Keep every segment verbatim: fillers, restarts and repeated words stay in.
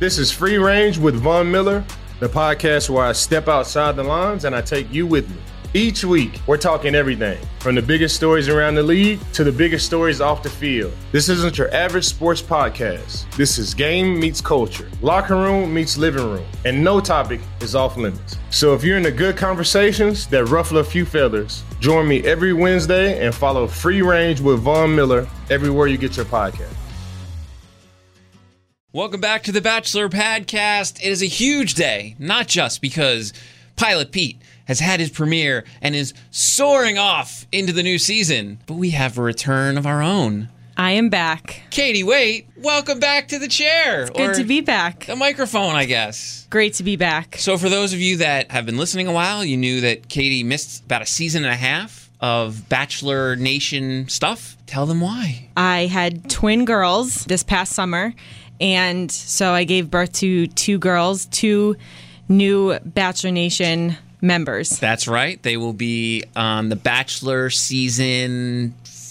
This is Free Range with Von Miller, the podcast where I step outside the lines and I take you with me. Each week, we're talking everything, from the biggest stories around the league to the biggest stories off the field. This isn't your average sports podcast. This is game meets culture, locker room meets living room, and no topic is off limits. So if you're into good conversations that ruffle a few feathers, join me every Wednesday and follow Free Range with Von Miller everywhere you get your podcast. Welcome back to the Bachelor Podcast. It is a huge day, not just because Pilot Pete has had his premiere and is soaring off into the new season, but we have a return of our own. I am back. Katie Waite, welcome back to the chair. It's good or to be back. The microphone, I guess. Great to be back. So for those of you that have been listening a while, you knew that Katie missed about a season and a half of Bachelor Nation stuff. Tell them why. I had twin girls this past summer, and so I gave birth to two girls, two new Bachelor Nation members. That's right. They will be on the Bachelor season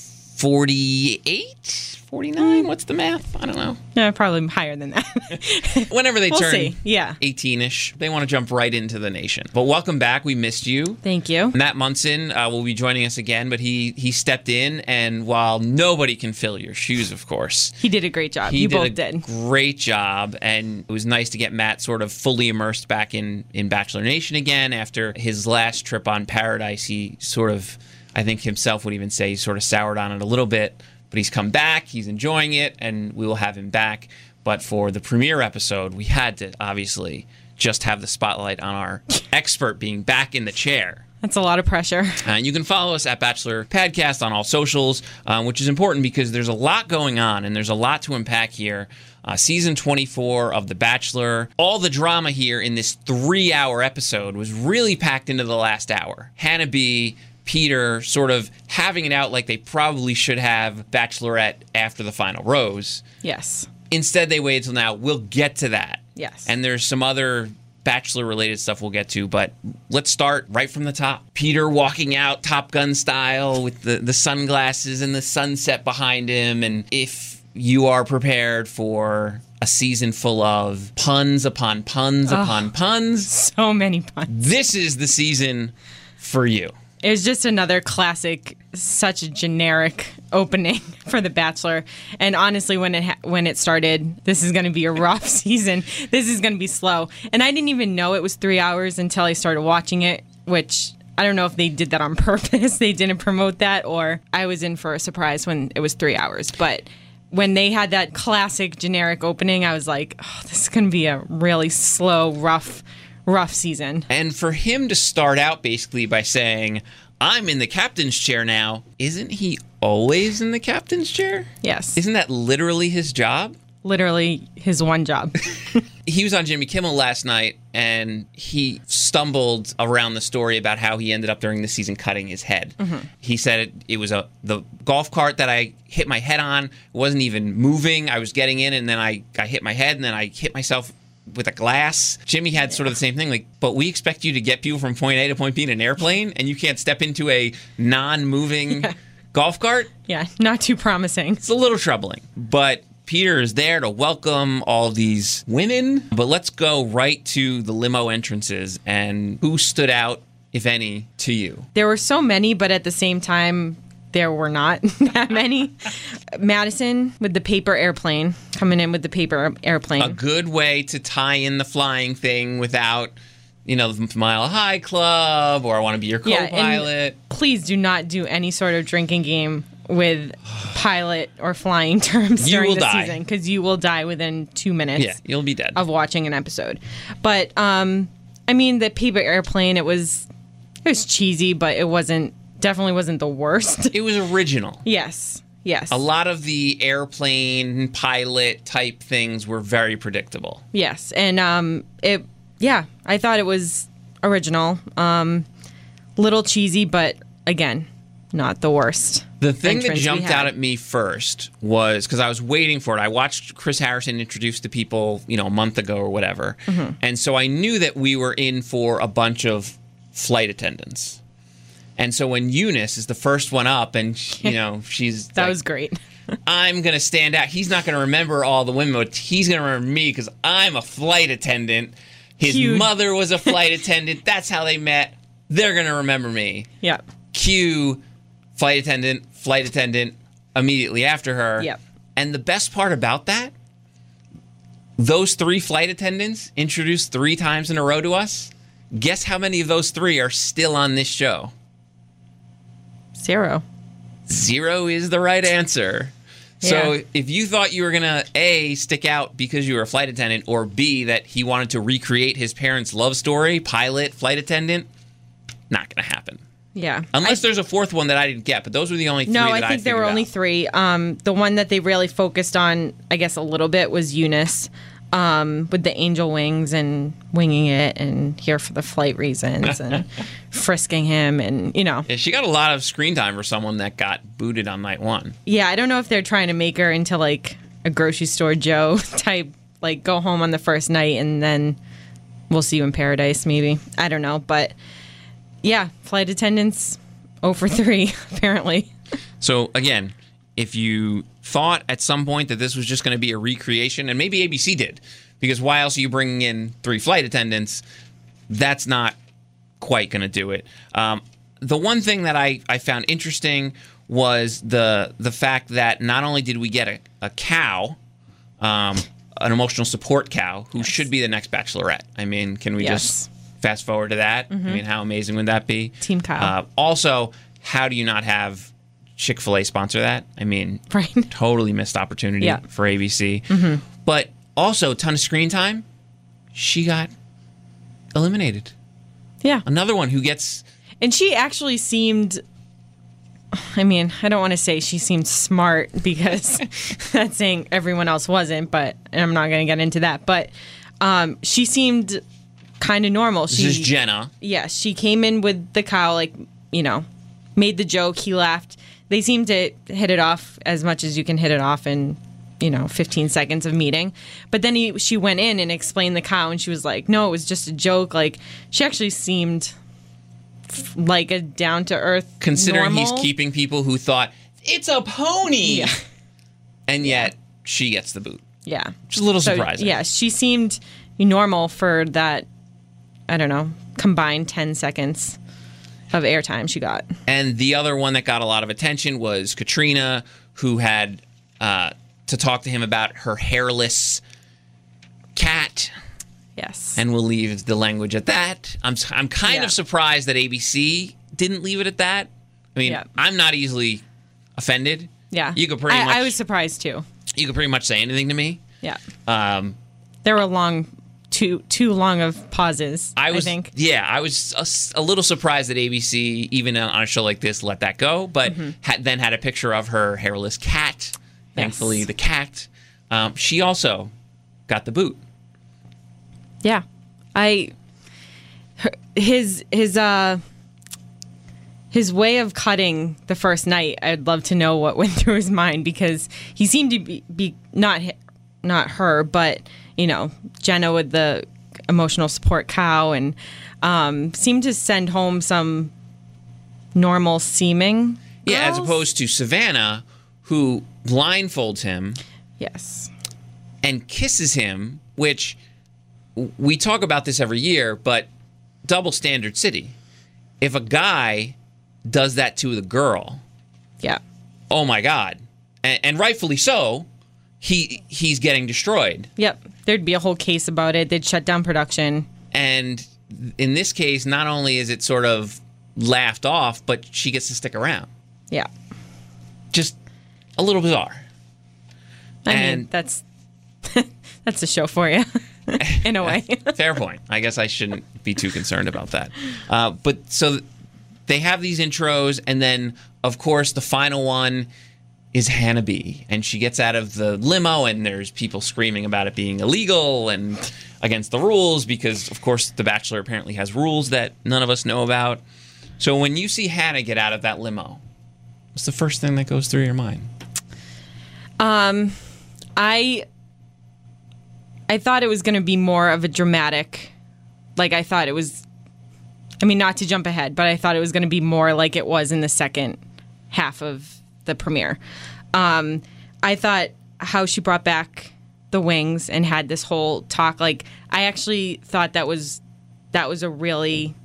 forty-eight, forty-nine. What's the math? I don't know. No, probably higher than that. Whenever they we'll turn see. Yeah. eighteen-ish, they want to jump right into the nation. But welcome back. We missed you. Thank you. Matt Munson uh, will be joining us again, but he he stepped in, and while nobody can fill your shoes, of course, he did a great job. He you did both a did. Great job, and it was nice to get Matt sort of fully immersed back in, in Bachelor Nation again after his last trip on Paradise. He sort of, I think himself would even say, he sort of soured on it a little bit. But he's come back, he's enjoying it, and we will have him back. But for the premiere episode, we had to, obviously, just have the spotlight on our expert being back in the chair. That's a lot of pressure. Uh, you can follow us at Bachelor Podcast on all socials, uh, which is important because there's a lot going on, and there's a lot to unpack here. Uh, season twenty-four of The Bachelor. All the drama here in this three-hour episode was really packed into the last hour. Hannah B., Peter sort of having it out like they probably should have Bachelorette after the final rose. Yes. Instead, they waited till now. We'll get to that. Yes. And there's some other Bachelor-related stuff we'll get to, but let's start right from the top. Peter walking out Top Gun style with the, the sunglasses and the sunset behind him. And if you are prepared for a season full of puns upon puns oh, upon puns. So many puns. This is the season for you. It was just another classic, such a generic opening for The Bachelor. And honestly, when it ha- when it started, this is going to be a rough season. This is going to be slow. And I didn't even know it was three hours until I started watching it, which I don't know if they did that on purpose. They didn't promote that, or I was in for a surprise when it was three hours. But when they had that classic generic opening, I was like, oh, this is going to be a really slow, rough rough season. And for him to start out basically by saying, I'm in the captain's chair now, isn't he always in the captain's chair? Yes. Isn't that literally his job? Literally his one job. He was on Jimmy Kimmel last night, and he stumbled around the story about how he ended up during the season cutting his head. Mm-hmm. He said it, it was a the golf cart that I hit my head on. It wasn't even moving. I was getting in, and then I, I hit my head, and then I hit myself with a glass. Jimmy had yeah. sort of the same thing, like, but we expect you to get people from point A to point B in an airplane, and you can't step into a non-moving yeah. golf cart? Yeah, not too promising. It's a little troubling. But Peter is there to welcome all these women. But let's go right to the limo entrances and who stood out, if any, to you. There were so many, but at the same time, there were not that many. Madison with the paper airplane, coming in with the paper airplane. A good way to tie in the flying thing without, you know, the Mile High Club or I want to be your co-pilot. Yeah, please do not do any sort of drinking game with pilot or flying terms you during will the die. season because you will die within two minutes. Yeah, you'll be dead of watching an episode. But um, I mean, the paper airplane, it was it was cheesy, but it wasn't. Definitely wasn't the worst. It was original. Yes, yes. A lot of the airplane pilot type things were very predictable. Yes, and um, it, yeah, I thought it was original. Um, little cheesy, but again, not the worst. The thing that jumped out at me first was because I was waiting for it. I watched Chris Harrison introduce the people, you know, a month ago or whatever, mm-hmm. and so I knew that we were in for a bunch of flight attendants. And so when Eunice is the first one up, and you know she's that like, was great. I'm going to stand out. He's not going to remember all the women, but he's going to remember me because I'm a flight attendant. His Cute. mother was a flight attendant. That's how they met. They're going to remember me. Yep. Cue flight attendant, flight attendant immediately after her. Yep. And the best part about that, those three flight attendants introduced three times in a row to us. Guess how many of those three are still on this show? Zero. Zero is the right answer. So Yeah. if you thought you were going to, A, stick out because you were a flight attendant, or B, that he wanted to recreate his parents' love story, pilot, flight attendant, not going to happen. Yeah. Unless I- there's a fourth one that I didn't get, but those were the only three No, that I think there were figured only out. three. Um, the one that they really focused on, I guess, a little bit was Eunice, um, with the angel wings and winging it and here for the flight reasons and frisking him and, you know. Yeah, she got a lot of screen time for someone that got booted on night one. Yeah, I don't know if they're trying to make her into like a grocery store Joe type, like go home on the first night and then we'll see you in paradise, maybe. I don't know. But yeah, flight attendants, oh for three, apparently. So again, if you thought at some point that this was just going to be a recreation, and maybe A B C did, because why else are you bringing in three flight attendants? That's not quite going to do it. Um, the one thing that I, I found interesting was the the fact that not only did we get a, a cow, um, an emotional support cow, who Yes. should be the next Bachelorette. I mean, can we Yes. just fast forward to that? I mean, how amazing would that be? Team cow. Uh, also, how do you not have Chick-fil-A sponsor that? I mean, Right. totally missed opportunity Yeah. for A B C. But also, a ton of screen time. She got eliminated. Yeah. Another one who gets... And she actually seemed, I mean, I don't want to say she seemed smart because that's saying everyone else wasn't, but and I'm not going to get into that. But um, she seemed kind of normal. This She, is Jenna. yeah, she came in with the cow, like, you know, made the joke. He laughed. They seemed to hit it off as much as you can hit it off in, you know, fifteen seconds of meeting. But then he, she went in and explained the cow, and she was like, no, it was just a joke. Like, she actually seemed f- like a down-to-earth Considering normal. he's keeping people who thought, it's a pony! Yeah. And yet, she gets the boot. Yeah. Which is a little So, surprising. yeah, she seemed normal for that, I don't know, combined ten seconds of airtime she got. And the other one that got a lot of attention was Katrina, who had uh, to talk to him about her hairless cat. Yes. And we'll leave the language at that. I'm I'm kind Yeah. of surprised that A B C didn't leave it at that. I mean, Yeah. I'm not easily offended. yeah. You could pretty I, much I was surprised too. you could pretty much say anything to me. Yeah. Um, There were long, too too long of pauses, I, I was think. yeah, I was a, s- a little surprised that A B C, even on a show like this, let that go. But Mm-hmm. had, then had a picture of her hairless cat. Thankfully, Yes. the cat. Um, she also got the boot. Yeah. I her, his his uh his way of cutting the first night, I'd love to know what went through his mind, because he seemed to be, be not hi- not her, but you know, Jenna with the emotional support cow, and um, seemed to send home some normal seeming. Yeah, as girls. opposed to Savannah, who blindfolds him Yes. and kisses him, which we talk about this every year, but double standard city. If a guy does that to the girl, Yeah. oh my God, and, and rightfully so, he he's getting destroyed. Yep. There'd be a whole case about it. They'd shut down production. And in this case, not only is it sort of laughed off, but she gets to stick around. Yeah. Just a little bizarre. I mean, And- that's that's a show for you, in a way. Fair point. I guess I shouldn't be too concerned about that. Uh, but so they have these intros, and then, of course, the final one is Hannah B. And she gets out of the limo, and there's people screaming about it being illegal and against the rules because, of course, The Bachelor apparently has rules that none of us know about. So when you see Hannah get out of that limo, what's the first thing that goes through your mind? I I thought it was going to be more of a dramatic, like I thought it was. I mean, not to jump ahead, but I thought it was going to be more like it was in the second half of the premiere. Um, I thought how she brought back the wings and had this whole talk. Like, I actually thought that was that was a really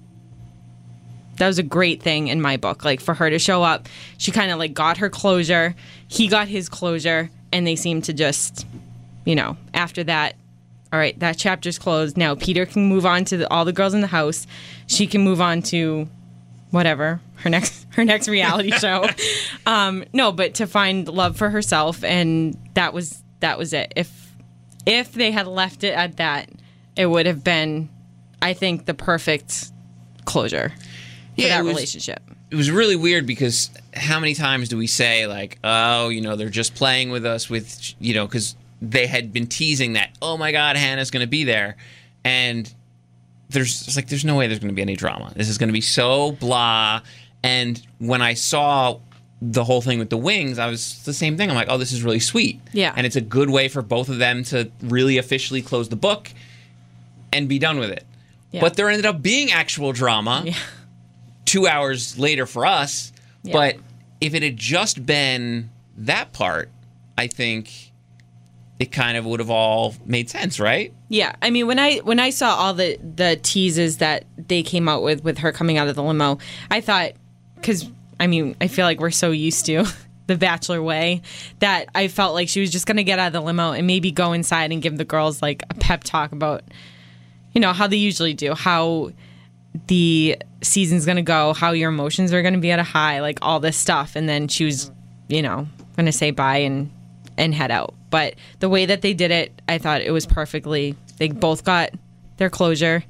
that was a great thing in my book. Like, for her to show up, she kind of like got her closure. He got his closure, and they seemed to just, you know, after that. All right, that chapter's closed. Now Peter can move on to the, all the girls in the house. She can move on to whatever her next her next reality show. Um, no, but to find love for herself, and that was that was it. If if they had left it at that, it would have been, I think, the perfect closure for Yeah, that it was- relationship. It was really weird because how many times do we say, like, oh, you know, they're just playing with us with, you know, because they had been teasing that, oh my God, Hannah's going to be there. And there's it's like, there's no way there's going to be any drama. This is going to be so blah. And when I saw the whole thing with the wings, I was the same thing. I'm like, oh, this is really sweet. Yeah. And it's a good way for both of them to really officially close the book and be done with it. Yeah. But there ended up being actual drama Yeah. two hours later for us. Yeah. But if it had just been that part, I think it kind of would have all made sense, right? Yeah, I mean, when I when I saw all the the teases that they came out with with her coming out of the limo, I thought, because I mean, I feel like we're so used to the Bachelor way that I felt like she was just gonna get out of the limo and maybe go inside and give the girls like a pep talk about, you know, how they usually do, how the season's gonna go, how your emotions are gonna be at a high, like all this stuff, and then she was, you know, gonna say bye and and head out. But the way that they did it, I thought it was perfectly. They both got their closure.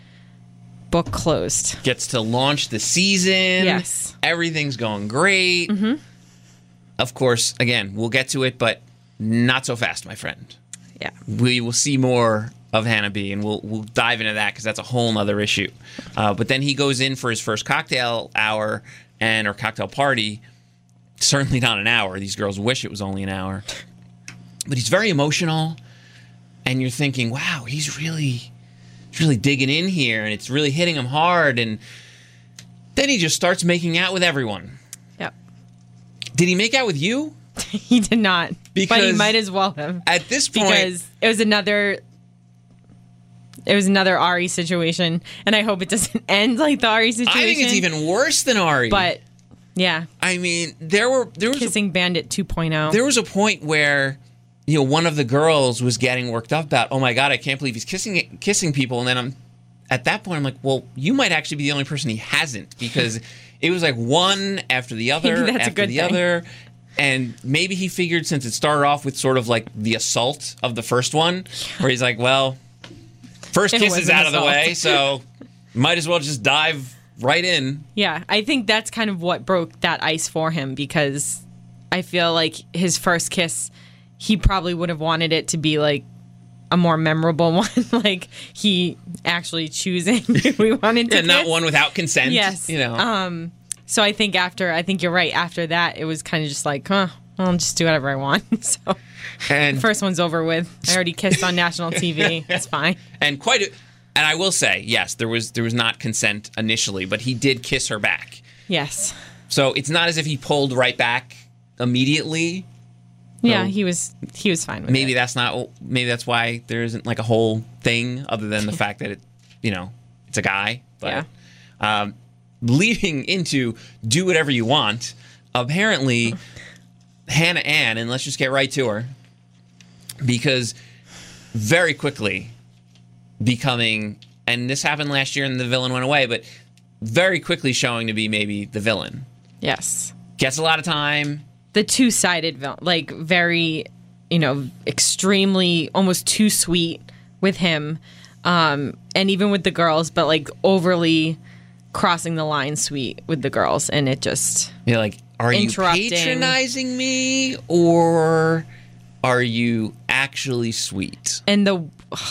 Book closed. Gets to launch the season. Yes. Everything's going great. Mm-hmm. Of course, again, we'll get to it, but not so fast, my friend. Yeah. We will see more of Hannah B, and we'll we'll dive into that because that's a whole nother issue. Uh, but then he goes in for his first cocktail hour and or cocktail party. Certainly not an hour. These girls wish it was only an hour. But he's very emotional, and you're thinking, wow, he's really, he's really digging in here, and it's really hitting him hard. And then he just starts making out with everyone. Yep. Did he make out with you? He did not. But he Because might as well have. At this point, Because it was another. It was another Ari situation, and I hope it doesn't end like the Ari situation. I think it's even worse than Ari. But yeah, I mean, there were there was a, Kissing Bandit two point oh. there was a point where, you know, one of the girls was getting worked up about, oh my God, I can't believe he's kissing kissing people. And then I'm at that point, I'm like, well, you might actually be the only person he hasn't, because it was like one after the other Maybe that's a after good the thing. other. And maybe he figured, since it started off with sort of like the assault of the first one, where he's like, well, first It kiss was is an out of the assault. way, so might as well just dive right in. Yeah, I think that's kind of what broke that ice for him, because I feel like his first kiss, he probably would have wanted it to be like a more memorable one, like he actually choosing who he wanted to And not kiss. one without consent. Yes. You know. Um, so I think after, I think you're right. After that, it was kind of just like, huh, I'll just do whatever I want. So and first one's over with. I already kissed on national T V. It's fine. and quite a, and I will say, yes, there was there was not consent initially, but he did kiss her back. Yes. So it's not as if he pulled right back immediately. Yeah, So he was he was fine with maybe it. that's not maybe that's why there isn't like a whole thing other than the fact that it, you know, it's a guy. But um, leading into do whatever you want, apparently Hannah Ann, and let's just get right to her, because very quickly becoming, and this happened last year and the villain went away, but very quickly showing to be maybe the villain. Yes. Gets a lot of time. The two-sided villain, like very, you know, extremely, almost too sweet with him, um, and even with the girls, but like overly crossing the line sweet with the girls, and it just You're like, are you Interrupting. patronizing me, or are you actually sweet? and the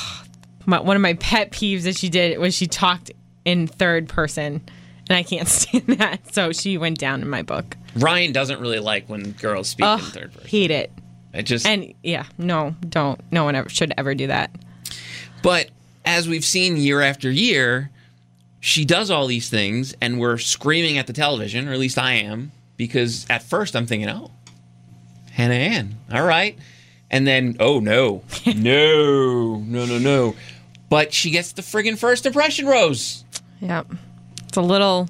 my, one of my pet peeves that she did was she talked in third person, and I can't stand that, so she went down in my book. Ryan doesn't really like when girls speak Ugh, in third person. hate it. I just, And yeah, no, don't. No one ever should ever do that. but as we've seen year after year, she does all these things, and we're screaming at the television, or at least I am, because at first I'm thinking, oh, Hannah Ann. All right. And then, oh, no. no. No, no, no. But she gets the friggin' first impression rose. Yep. It's a little,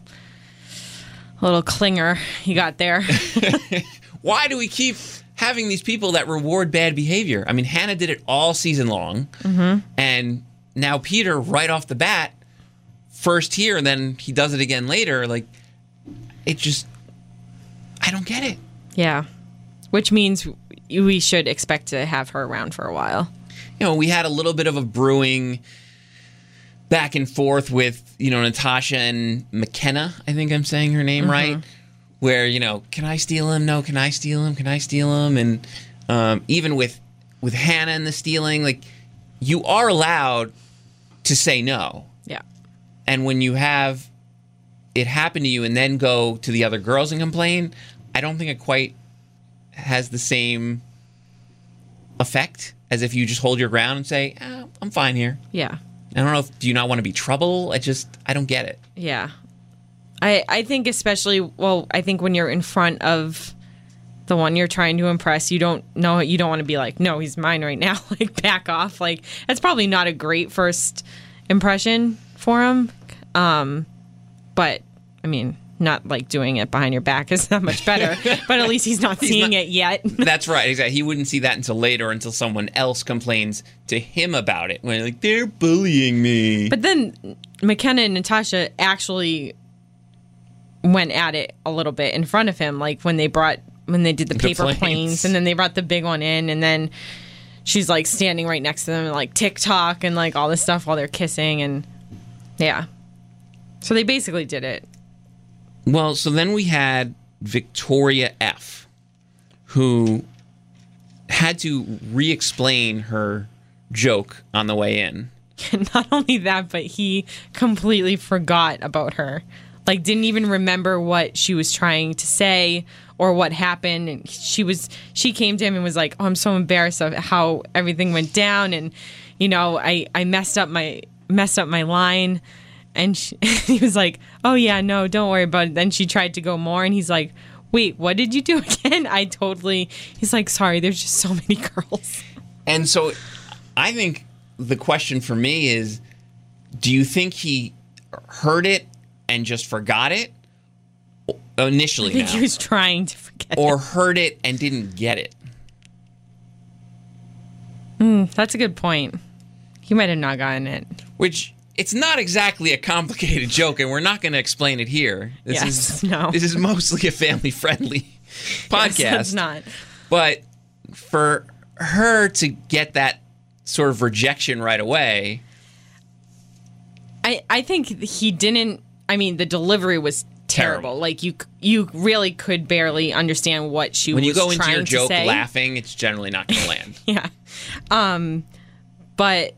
a little clinger you got there. Why do we keep having these people that reward bad behavior? I mean, Hannah did it all season long. Mm-hmm. And now Peter, right off the bat, first here, and then he does it again later. Like, it just, I don't get it. Yeah. Which means we should expect to have her around for a while. You know, we had a little bit of a brewing back and forth with, you know, Natasha and McKenna, I think I'm saying her name mm-hmm. right, where, you know, can I steal him? No, can I steal him? Can I steal him? And um, even with with Hannah and the stealing, like, you are allowed to say no. Yeah. And when you have it happen to you and then go to the other girls and complain, I don't think it quite has the same effect as if you just hold your ground and say, oh, I'm fine here. Yeah. I don't know if, do you not want to be trouble? I just, I don't get it. Yeah. I I think especially, well, I think when you're in front of the one you're trying to impress, you don't know, you don't want to be like, no, he's mine right now. Like, back off. Like, that's probably not a great first impression for him. Um, but, I mean, not like doing it behind your back is that much better, but at least he's not he's seeing not, it yet. That's right, exactly. He wouldn't see that until later, until someone else complains to him about it. When like, they're bullying me. But then McKenna and Natasha actually went at it a little bit in front of him, like when they brought when they did the, the paper planes. planes, and then they brought the big one in, and then she's like standing right next to them, and like TikTok and like all this stuff while they're kissing, and yeah. So they basically did it. Well, so then we had Victoria F., who had to re-explain her joke on the way in. Not only that, but he completely forgot about her. Like, didn't even remember what she was trying to say or what happened. And she was, she came to him and was like, oh, I'm so embarrassed of how everything went down. And, you know, I, I messed up my, messed up my line. And she, he was like, oh, yeah, no, don't worry about it. Then she tried to go more, and he's like, wait, what did you do again? I totally, he's like, sorry, there's just so many girls. And so I think the question for me is, do you think he heard it and just forgot it initially? I think now, he was trying to forget or it. heard it and didn't get it? Mm, that's a good point. He might have not gotten it. Which... It's not exactly a complicated joke, and we're not going to explain it here. This yes, is no. This is mostly a family-friendly podcast. Yes, it's not. But for her to get that sort of rejection right away, I I think he didn't. I mean, the delivery was terrible. terrible. Like you, you really could barely understand what she when was you go trying into your to joke say. laughing, it's generally not going to land. Yeah, um, but.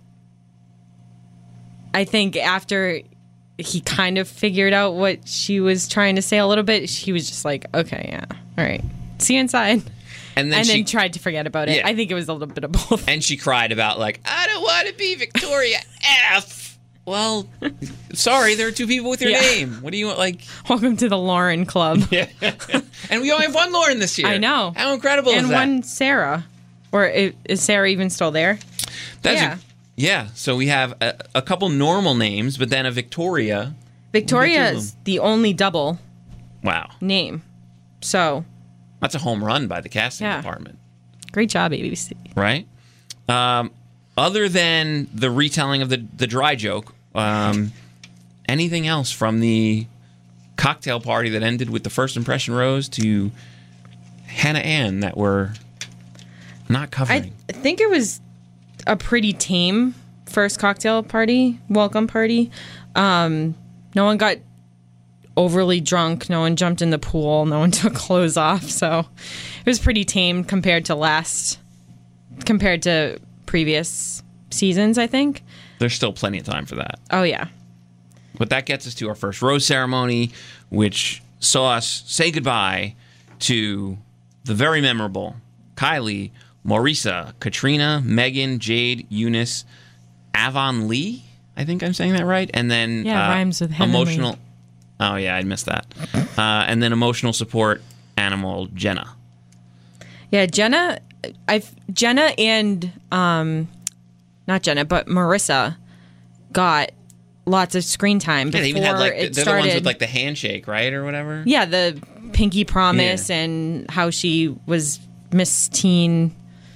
I think after he kind of figured out what she was trying to say a little bit, he was just like, okay, yeah, all right, see you inside. And then, and she, then tried to forget about it. Yeah. I think it was a little bit of both. And she cried about, like, I don't want to be Victoria F. Well, sorry, there are two people with your yeah. name. What do you want, like... Welcome to the Lauren Club. Yeah. And we only have one Lauren this year. I know. How incredible and is that? And one Sarah. Or is Sarah even still there? That's yeah. A, Yeah, so we have a, a couple normal names, but then a Victoria. Victoria is the only double wow. name. So. That's a home run by the casting yeah. department. Great job, A B C. Right? Um, other than the retelling of the, the dry joke, um, anything else from the cocktail party that ended with the first impression rose to Hannah Ann that we're not covering? I think it was... a pretty tame first cocktail party, welcome party. Um, no one got overly drunk. No one jumped in the pool. No one took clothes off. So it was pretty tame compared to last, compared to previous seasons, I think. There's still plenty of time for that. Oh, yeah. But that gets us to our first rose ceremony, which saw us say goodbye to the very memorable Kylie, Maurissa, Katrina, Megan, Jade, Eunice, Avon Lee. I think I'm saying that right. And then yeah, uh, rhymes with Henry. emotional. Oh yeah, I missed that. Uh, and then emotional support animal Jenna. Yeah, Jenna, I've Jenna and um, not Jenna, but Marissa got lots of screen time Yeah, before they even had like it they're started. the ones with like the handshake, right, or whatever. Yeah, the pinky promise Yeah. and how she was Miss Teen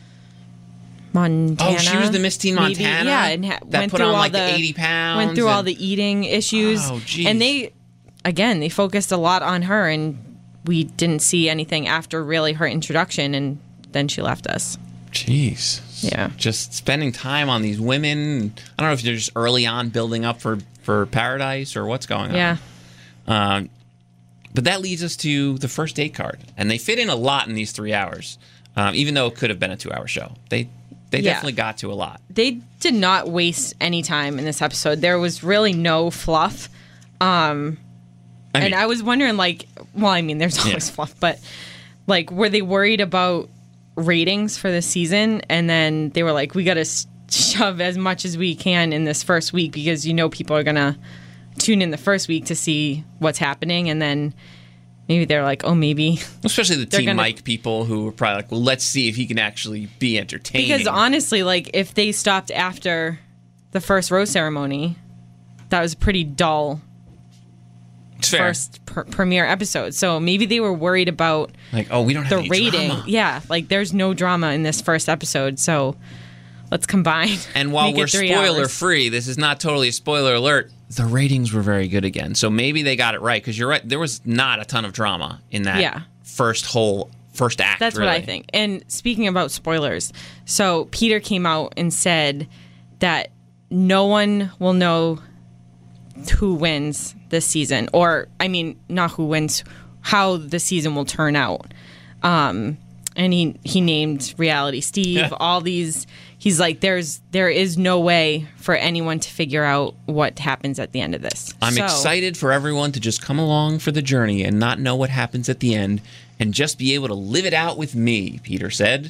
Montana. Oh, she was the Miss Teen maybe. Montana? Yeah, and ha- That went put through on, all like, the the eighty pounds Went through all and- the eating issues. Oh, geez. And they, again, they focused a lot on her, and we didn't see anything after really her introduction, and then she left us. Jeez. Yeah. Just spending time on these women. I don't know if they're just early on building up for, for Paradise or what's going on. Yeah. Um, but that leads us to the first date card. And they fit in a lot in these three hours, um, even though it could have been a two-hour show. They they Yeah. definitely got to a lot. They did not waste any time in this episode. There was really no fluff. Um, I mean, and I was wondering, like, well, I mean, there's always Yeah. fluff, but, like, were they worried about ratings for the season? And then they were like, we got to shove as much as we can in this first week because, you know, people are going to tune in the first week to see what's happening. And then maybe they're like, oh, maybe. especially the they're Team gonna- Mike people who were probably like, well, let's see if he can actually be entertaining. Because honestly, like, if they stopped after the first rose ceremony, that was a pretty dull It's fair. first pr- premiere episode. So maybe they were worried about Like, oh, we don't have the any rating. drama. Yeah, like there's no drama in this first episode. So let's combine. And while make it we're three spoiler hours. free, this is not totally a spoiler alert. The ratings were very good again. So maybe they got it right because you're right. There was not a ton of drama in that Yeah. first whole first act. That's really. what I think. And speaking about spoilers, so Peter came out and said that no one will know who wins this season, or I mean, not who wins, how the season will turn out. Um, and he he named Reality Steve. Yeah. All these, he's like, there's there is no way for anyone to figure out what happens at the end of this. I'm So- excited for everyone to just come along for the journey and not know what happens at the end and just be able to live it out with me, Peter said.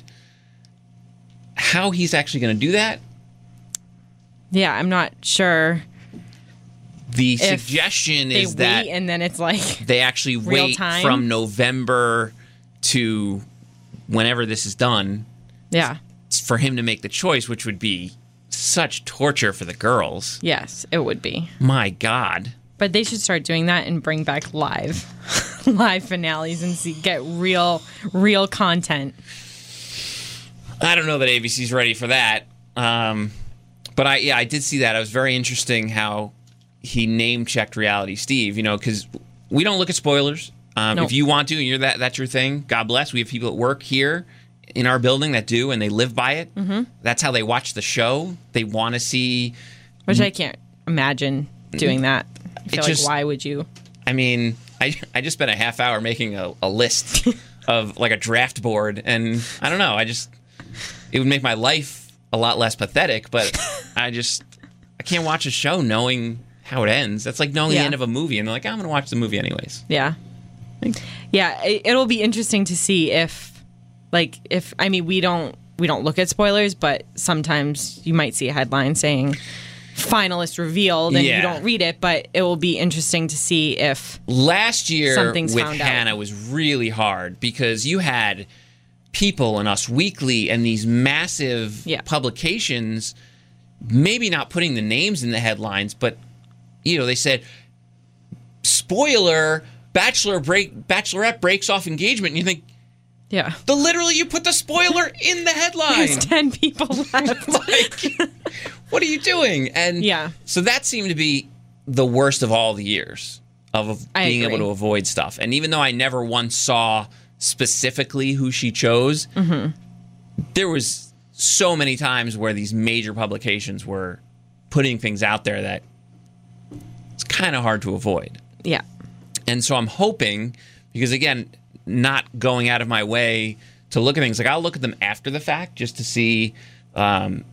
How he's actually going to do that, Yeah, I'm not sure. the If suggestion They is wait, that and then it's like, they actually real wait time? from November to whenever this is done yeah. for him to make the choice, which would be such torture for the girls. Yes, it would be. My God. But they should start doing that and bring back live, live finales and see get real, real content. I don't know that A B C's ready for that. Um, but I, yeah, I did see that. It was very interesting how he name checked Reality Steve. You know, because we don't look at spoilers. Um, Nope. If you want to, and you're that that's your thing. God bless. We have people that work here in our building that do, and they live by it. Mm-hmm. That's how they watch the show. They want to see. Which I can't imagine doing that. I feel It like just- why would you? I mean, I I just spent a half hour making a, a list of like a draft board, and I don't know. I just it would make my life a lot less pathetic, but I just I can't watch a show knowing how it ends. That's like knowing Yeah. the end of a movie, and they're like, I'm going to watch the movie anyways. Yeah, yeah. It, it'll be interesting to see if, like, if I mean, we don't we don't look at spoilers, but sometimes you might see a headline saying finalist revealed, and Yeah. you don't read it. But it will be interesting to see if Last year Something's with found out. Hannah was really hard because you had People and Us Weekly and these massive Yeah. publications maybe not putting the names in the headlines, but you know, they said spoiler, bachelor break bachelorette breaks off engagement, and you think yeah, the literally you put the spoiler in the headline. there's ten people left. Like, what are you doing? And Yeah. so that seemed to be the worst of all the years of, of I being agree. able to avoid stuff. And even though I never once saw specifically who she chose, Mm-hmm. there was so many times where these major publications were putting things out there that it's kind of hard to avoid. Yeah, And so I'm hoping, because again, not going out of my way to look at things, like I'll look at them after the fact just to see, um,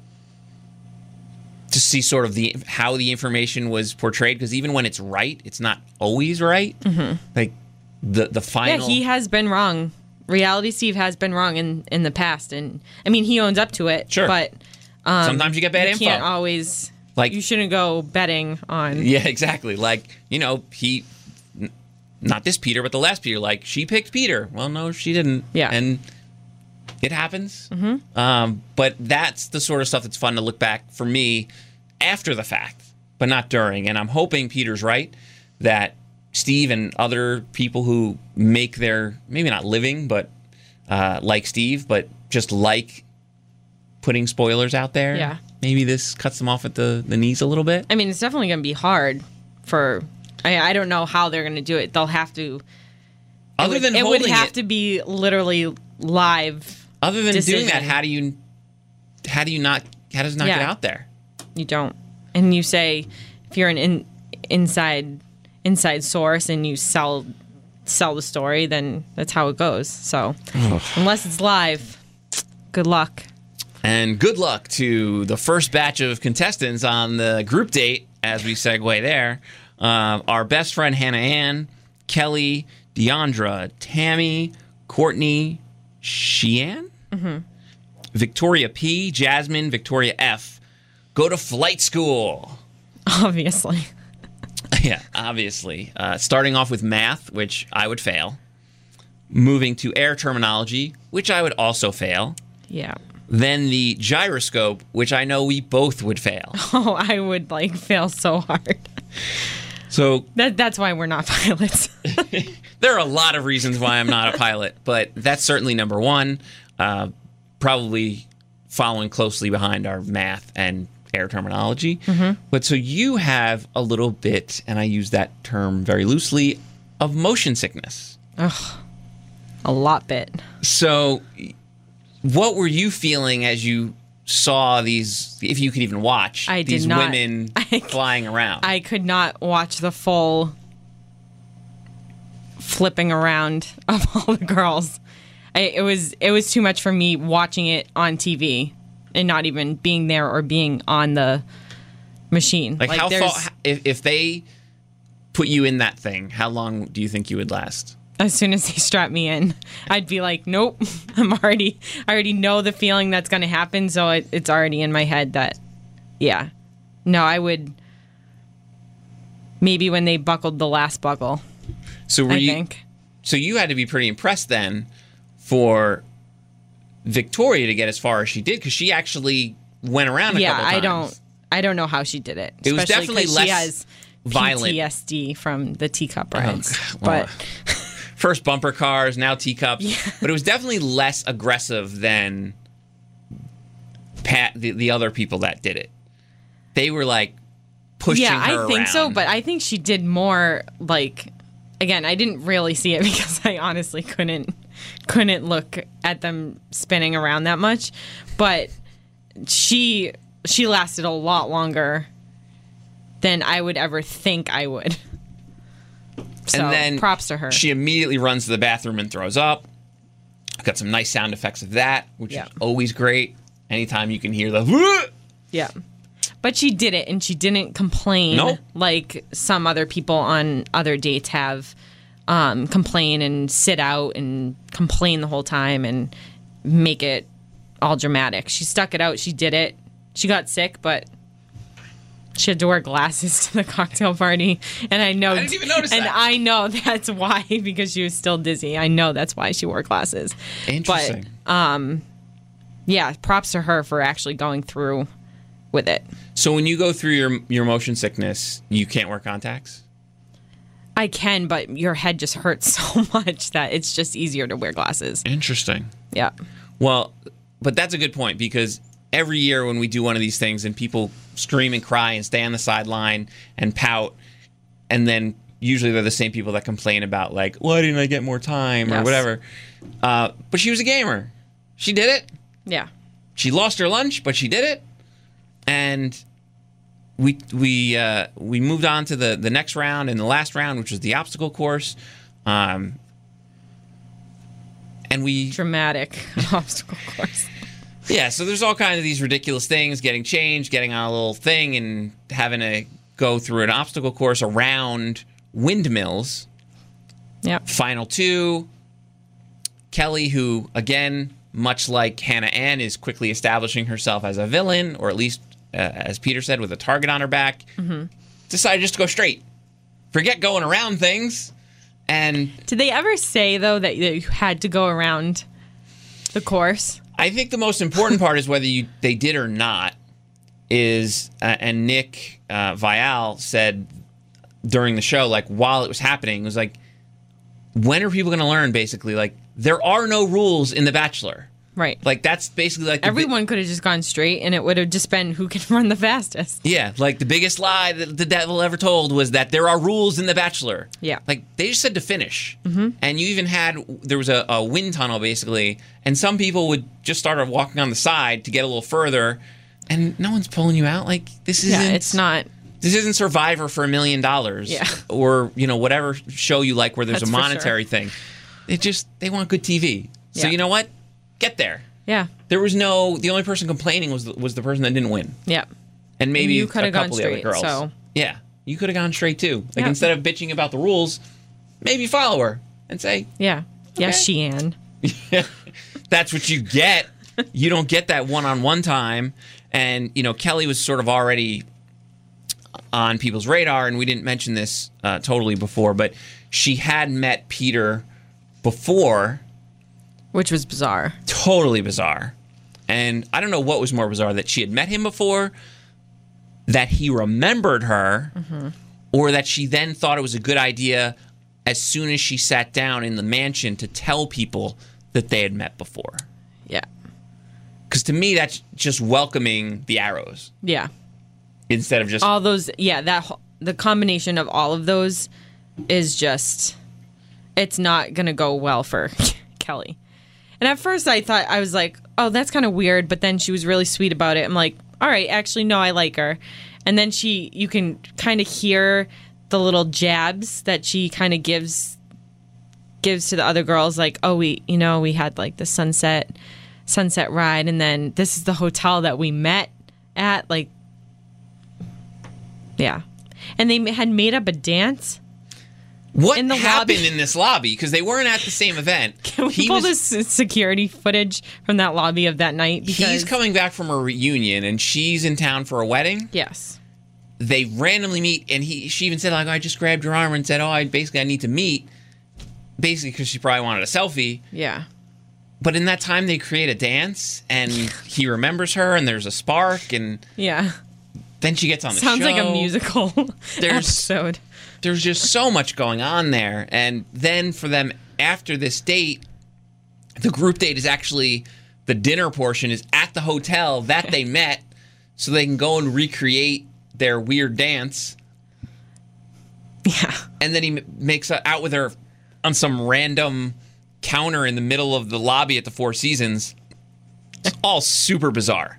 to see sort of the how the information was portrayed. Because even when it's right, it's not always right. Mm-hmm. Like the the final. yeah. He has been wrong. Reality Steve has been wrong in in the past, and I mean he owns up to it. Sure. but um, Sometimes you get bad you info. can't always. Like- you shouldn't go betting on. Yeah, exactly. Like, you know, he, n- not this Peter, but the last Peter. Like, she picked Peter. Well, no, she didn't. Yeah. And It happens. Mm-hmm. Um, but that's the sort of stuff that's fun to look back for me after the fact, but not during. And I'm hoping Peter's right that Steve and other people who make their, maybe not living, but uh, like Steve, but just like putting spoilers out there. Yeah. Maybe this cuts them off at the, the knees a little bit. I mean, it's definitely going to be hard for, I, I don't know how they're going to do it. They'll have to, Other it than would, it holding would have it, to be literally live. Other than decision. doing that, how do you, how do you not, how does it not Yeah. get out there? You don't. And you say, if you're an in, inside inside source and you sell sell the story, then that's how it goes. So unless it's live, good luck. And good luck to the first batch of contestants on the group date as we segue there. Uh, our best friend Hannah Ann, Kelly, Deandra, Tammy, Courtney, Sheehan, mm-hmm. Victoria P, Jasmine, Victoria F. Go to flight school. Obviously. Yeah, obviously. Uh, starting off with math, which I would fail. Moving to air terminology, which I would also fail. Yeah. Then the gyroscope, which I know we both would fail. Oh, I would like fail so hard. So that that's why we're not pilots. there are a lot of reasons why I'm not a pilot, but that's certainly number one. Uh, probably following closely behind our math and air terminology. Mm-hmm. But so you have a little bit, and I use that term very loosely, of motion sickness. Ugh, a lot bit. So what were you feeling as you saw these, if you could even watch, I these did not, women I, flying around? I could not watch the full flipping around of all the girls. I, it was it was too much for me watching it on T V and not even being there or being on the machine. Like, like how there's- far, if, if they put you in that thing, how long do you think you would last? As soon as they strap me in, I'd be like, nope, I'm already, I already know the feeling that's going to happen. So it, it's already in my head that, yeah, no, I would, maybe when they buckled the last buckle, So were I you, think. So you had to be pretty impressed then for Victoria to get as far as she did, because she actually went around a yeah, couple times. I don't, I don't know how she did it. It was especially definitely 'cause less she has violent. P T S D from the teacup rides. Oh, well, but first bumper cars, now teacups. Yeah. But it was definitely less aggressive than Pat, the, the other people that did it. They were like pushing yeah, her I think around. so, but I think she did more like, again, I didn't really see it because I honestly couldn't couldn't look at them spinning around that much. But she she lasted a lot longer than I would ever think I would. So, and then props to her. She immediately runs to the bathroom and throws up. Got some nice sound effects of that, which Yeah. is always great. Anytime you can hear the Yeah. But she did it, and she didn't complain Nope. like some other people on other dates have um, complain and sit out and complain the whole time and make it all dramatic. She stuck it out. She did it. She got sick, but she had to wear glasses to the cocktail party. And I know, I didn't even notice and that. I know that's why, because she was still dizzy. I know that's why she wore glasses. Interesting. But, yeah, props to her for actually going through with it. So when you go through your your motion sickness, you can't wear contacts? I can, but your head just hurts so much that it's just easier to wear glasses. Interesting. Yeah. Well, but that's a good point, because every year when we do one of these things and people scream and cry and stay on the sideline and pout, and then usually they're the same people that complain about, like, why didn't I get more time or Yes. whatever. Uh, but she was a gamer. She did it. Yeah. She lost her lunch, but she did it. And we we uh, we moved on to the, the next round and the last round, which was the obstacle course. Um, and we Dramatic obstacle course. Yeah, so there's all kinds of these ridiculous things, getting changed, getting on a little thing, and having to go through an obstacle course around windmills. Yep. Final two, Kelly, who, again, much like Hannah Ann, is quickly establishing herself as a villain, or at least, uh, as Peter said, with a target on her back, mm-hmm. decided just to go straight. Forget going around things. And Did they ever say, though, that you had to go around? The course. I think the most important part is whether you they did or not. Is uh, and Nick uh, Viall said during the show, like while it was happening, it was like, when are people going to learn? Basically, like there are no rules in The Bachelor. Right. Like that's basically like everyone could have just gone straight, and it would have just been who can run the fastest. Yeah, like the biggest lie that the devil ever told was that there are rules in The Bachelor. Yeah. Like they just said to finish, mm-hmm. and you even had there was a, a wind tunnel basically, and some people would just start walking on the side to get a little further, and no one's pulling you out. Like this isn't. Yeah, it's not. This isn't Survivor for a million dollars. Yeah. Or you know whatever show you like where there's That's a monetary for sure. thing. It just they want good T V. So Yeah. you know what? Get there. Yeah. There was no. The only person complaining was the, was the person that didn't win. Yeah. And maybe you a could have couple gone of the other straight. girls. So Yeah, you could have gone straight too. Like Yeah. instead of bitching about the rules, maybe follow her and say, yeah. Yeah, Okay. Sheehan. "That's what you get. You don't get that one-on-one time." And you know, Kelly was sort of already on people's radar, and we didn't mention this uh, totally before, but she had met Peter before. Which was bizarre. Totally bizarre. And I don't know what was more bizarre, that she had met him before, that he remembered her, mm-hmm. or that she then thought it was a good idea as soon as she sat down in the mansion to tell people that they had met before. Yeah. Because to me, that's just welcoming the arrows Yeah. instead of just... All those, yeah, that whole- the combination of all of those is just, it's not going to go well for Kelly. And at first I thought, I was like, oh, that's kind of weird. But then she was really sweet about it. I'm like, all right, actually, no, I like her. And then she, you can kind of hear the little jabs that she kind of gives, gives to the other girls. Like, oh, we, you know, we had like the sunset, sunset ride. And then this is the hotel that we met at. Like, yeah. And they had made up a dance. What in the happened lobby. in this lobby? Because they weren't at the same event. Can we He pull was- this security footage from that lobby of that night? Because He's coming back from a reunion, and she's in town for a wedding. Yes. They randomly meet, and he she even said, like, I just grabbed your arm and said, oh, I basically I need to meet, basically because she probably wanted a selfie. Yeah. But in that time, they create a dance, and he remembers her, and there's a spark, and Yeah. then she gets on the Sounds show. like a musical There's- episode. There's just so much going on there. And then for them, after this date, the group date is actually, the dinner portion is at the hotel that they met, so they can go and recreate their weird dance. Yeah. And then he m- makes out with her on some random counter in the middle of the lobby at the Four Seasons. It's all super bizarre.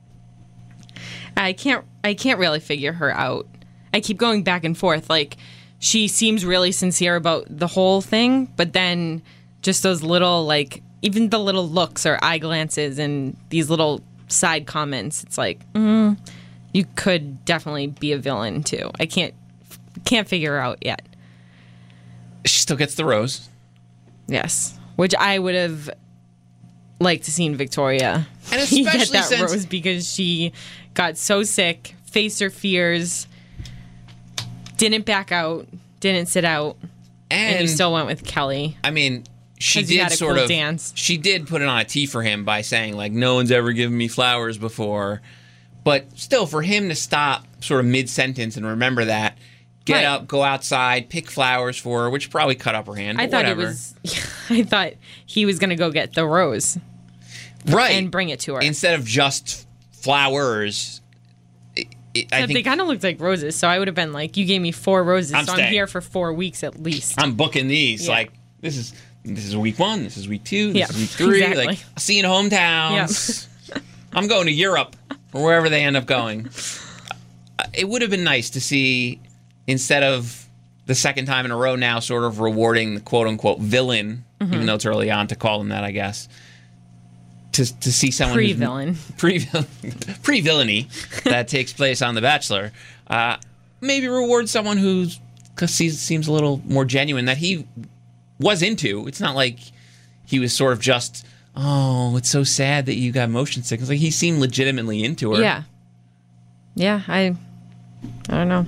I can't I can't really figure her out. I keep going back and forth. Like, she seems really sincere about the whole thing, but then just those little, like, even the little looks or eye glances and these little side comments, it's like, mm, you could definitely be a villain too. I can't can't figure her out yet. She still gets the rose. Yes, which I would have liked to seen Victoria And get especially that since- rose, because she got so sick, faced her fears, didn't back out, didn't sit out, and, And, you still went with Kelly. I mean, she 'Cause you did had a sort cool of dance. She did put it on a tee for him by saying, like, no one's ever given me flowers before. But still, for him to stop sort of mid-sentence and remember that, get Right. up, go outside, pick flowers for her, which probably cut up her hand. I but thought whatever. it was. I thought he was gonna go get the rose right and bring it to her. instead of just flowers. It, it, I But they think kind of looked like roses, so I would have been like, "You gave me four roses, I'm so I'm staying. here for four weeks at least." I'm booking these. Yeah. Like this is this is week one. This is week two. This Yeah, is week three. exactly. Like I'll see you in hometowns. I'm going to Europe or wherever they end up going. It would have been nice to see, instead of the second time in a row now, sort of rewarding the quote unquote villain, Mm-hmm. even though it's early on to call him that, I guess. To to see someone who's- Pre-villain. pre pre villainy that takes place on The Bachelor. Uh, maybe reward someone who's cause seems seems a little more genuine, that he was into. It's not like he was sort of just, oh, it's so sad that you got motion sickness. Like, he seemed legitimately into her. Yeah. Yeah, I. I don't know.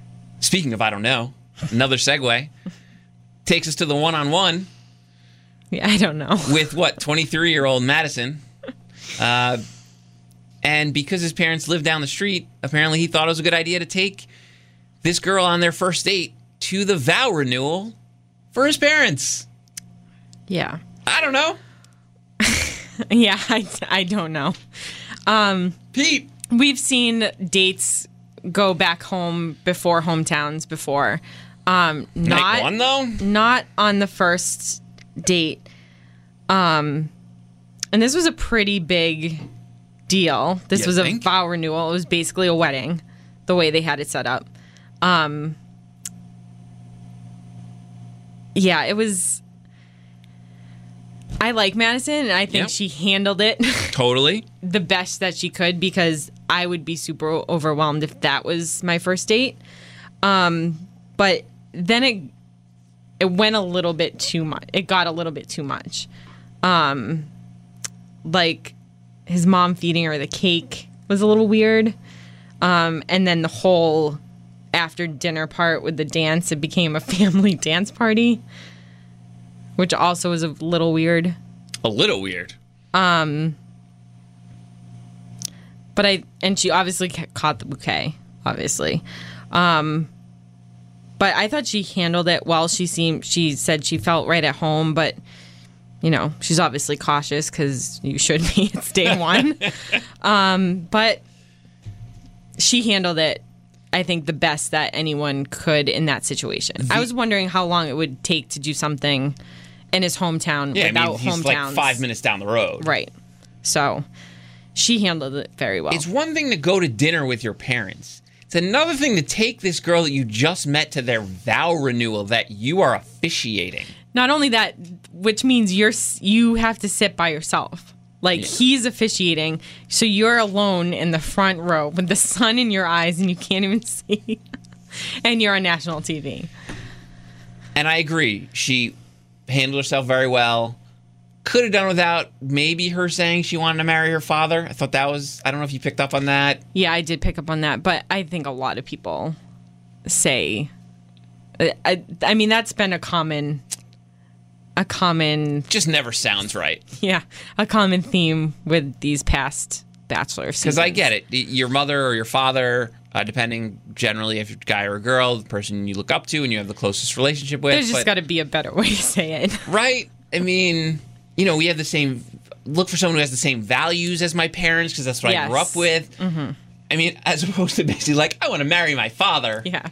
Speaking of I don't know, another segue takes us to the one-on-one. Yeah, I don't know. with what, twenty-three-year-old Madison. Uh, and because his parents lived down the street, apparently he thought it was a good idea to take this girl on their first date to the vow renewal for his parents. Yeah. I don't know. Yeah, I, I don't know. Um, Pete. We've seen dates go back home before hometowns before. Um, not Night one, though? Not on the first date. Um, and this was a pretty big deal. This You was think? a vow renewal. It was basically a wedding, the way they had it set up. Um, yeah, it was... I like Madison, and I think Yep. she handled it Totally. the best that she could, because I would be super overwhelmed if that was my first date. Um, but then it it went a little bit too much. It got a little bit too much. Um, like his mom feeding her the cake was a little weird. Um, and then the whole after dinner part with the dance, it became a family dance party, which also was a little weird. A little weird. Um, but I and she obviously ca- caught the bouquet, obviously. Um, but I thought she handled it well. She seemed she said she felt right at home, but you know she's obviously cautious because you should be. It's day one. um, but she handled it, I think, the best that anyone could in that situation. The- I was wondering how long it would take to do something in his hometown Yeah, I without mean, he's hometowns. like five minutes down the road. Right. So she handled it very well. It's one thing to go to dinner with your parents. It's another thing to take this girl that you just met to their vow renewal that you are officiating. Not only that, which means you're you have to sit by yourself. Like, Yeah. he's officiating, so you're alone in the front row with the sun in your eyes and you can't even see. And you're on national T V. And I agree. She handled herself very well. Could have done without maybe her saying she wanted to marry her father. I thought that was, I don't know if you picked up on that. Yeah, I did pick up on that, but I think a lot of people say, I, I mean, that's been a common, a common, Just never sounds right. yeah, a common theme with these past Bachelor seasons. Because I get it. Your mother or your father, uh, depending generally if you're a guy or a girl, the person you look up to and you have the closest relationship with. There's just but- got to be a better way to say it. Right? I mean, you know, we have the same, look for someone who has the same values as my parents because that's what I grew Yes. up with. Mm-hmm. I mean, as opposed to basically like, I want to marry my father. Yeah,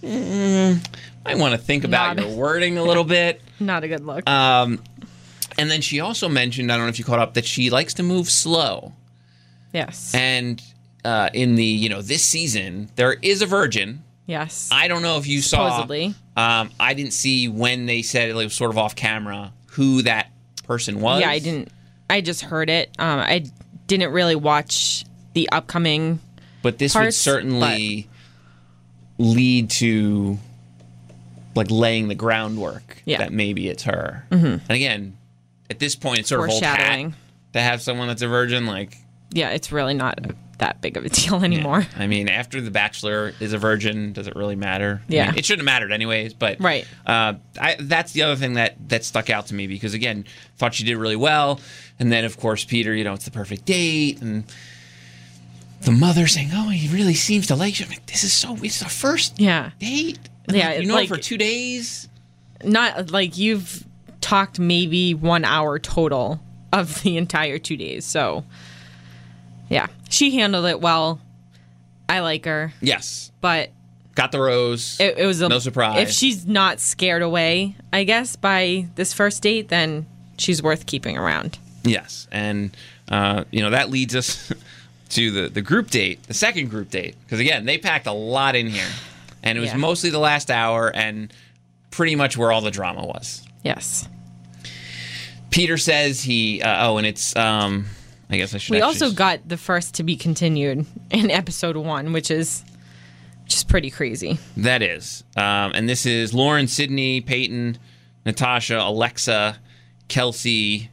I want to think about Not- your wording a little bit. not a good look. Um, and then she also mentioned, I don't know if you caught up, that she likes to move slow. yes, And uh, in the, you know, this season, there is a virgin. yes. I don't know if you Supposedly. saw. Um, I didn't see when they said it was sort of off camera who that person was. Yeah, I didn't. I just heard it. Um, I didn't really watch the upcoming. But this would parts, certainly lead to like laying the groundwork Yeah. that maybe it's her. Mm-hmm. And again, at this point, it's sort of old hat Foreshadowing. to have someone that's a virgin. Like, Yeah, it's really not that big of a deal anymore. I mean, after The Bachelor is a virgin, does it really matter? I Yeah. mean, it shouldn't have mattered anyways. But Right. uh, I, that's the other thing that that stuck out to me because again, thought she did really well, and then of course Peter, you know, it's the perfect date, and the mother saying, "Oh, he really seems to like you." I'm like, this is so. It's the first Yeah, date. Yeah, you it's know, like- for two days. not like you've talked maybe one hour total of the entire two days. So, yeah, she handled it well. I like her, Yes, but got the rose. it, it was a, No surprise. If she's not scared away, I guess, by this first date, then she's worth keeping around. Yes, and uh, you know that leads us to the the group date, the second group date, because again they packed a lot in here, and it was Yeah. mostly the last hour and pretty much where all the drama was. Yes. Peter says he. Uh, oh, and it's. Um, I guess I should. We actually also s- got the first to be continued in episode one, which is just pretty crazy. That is, um, and this is Lauren, Sydney, Peyton, Natasha, Alexa, Kelsey,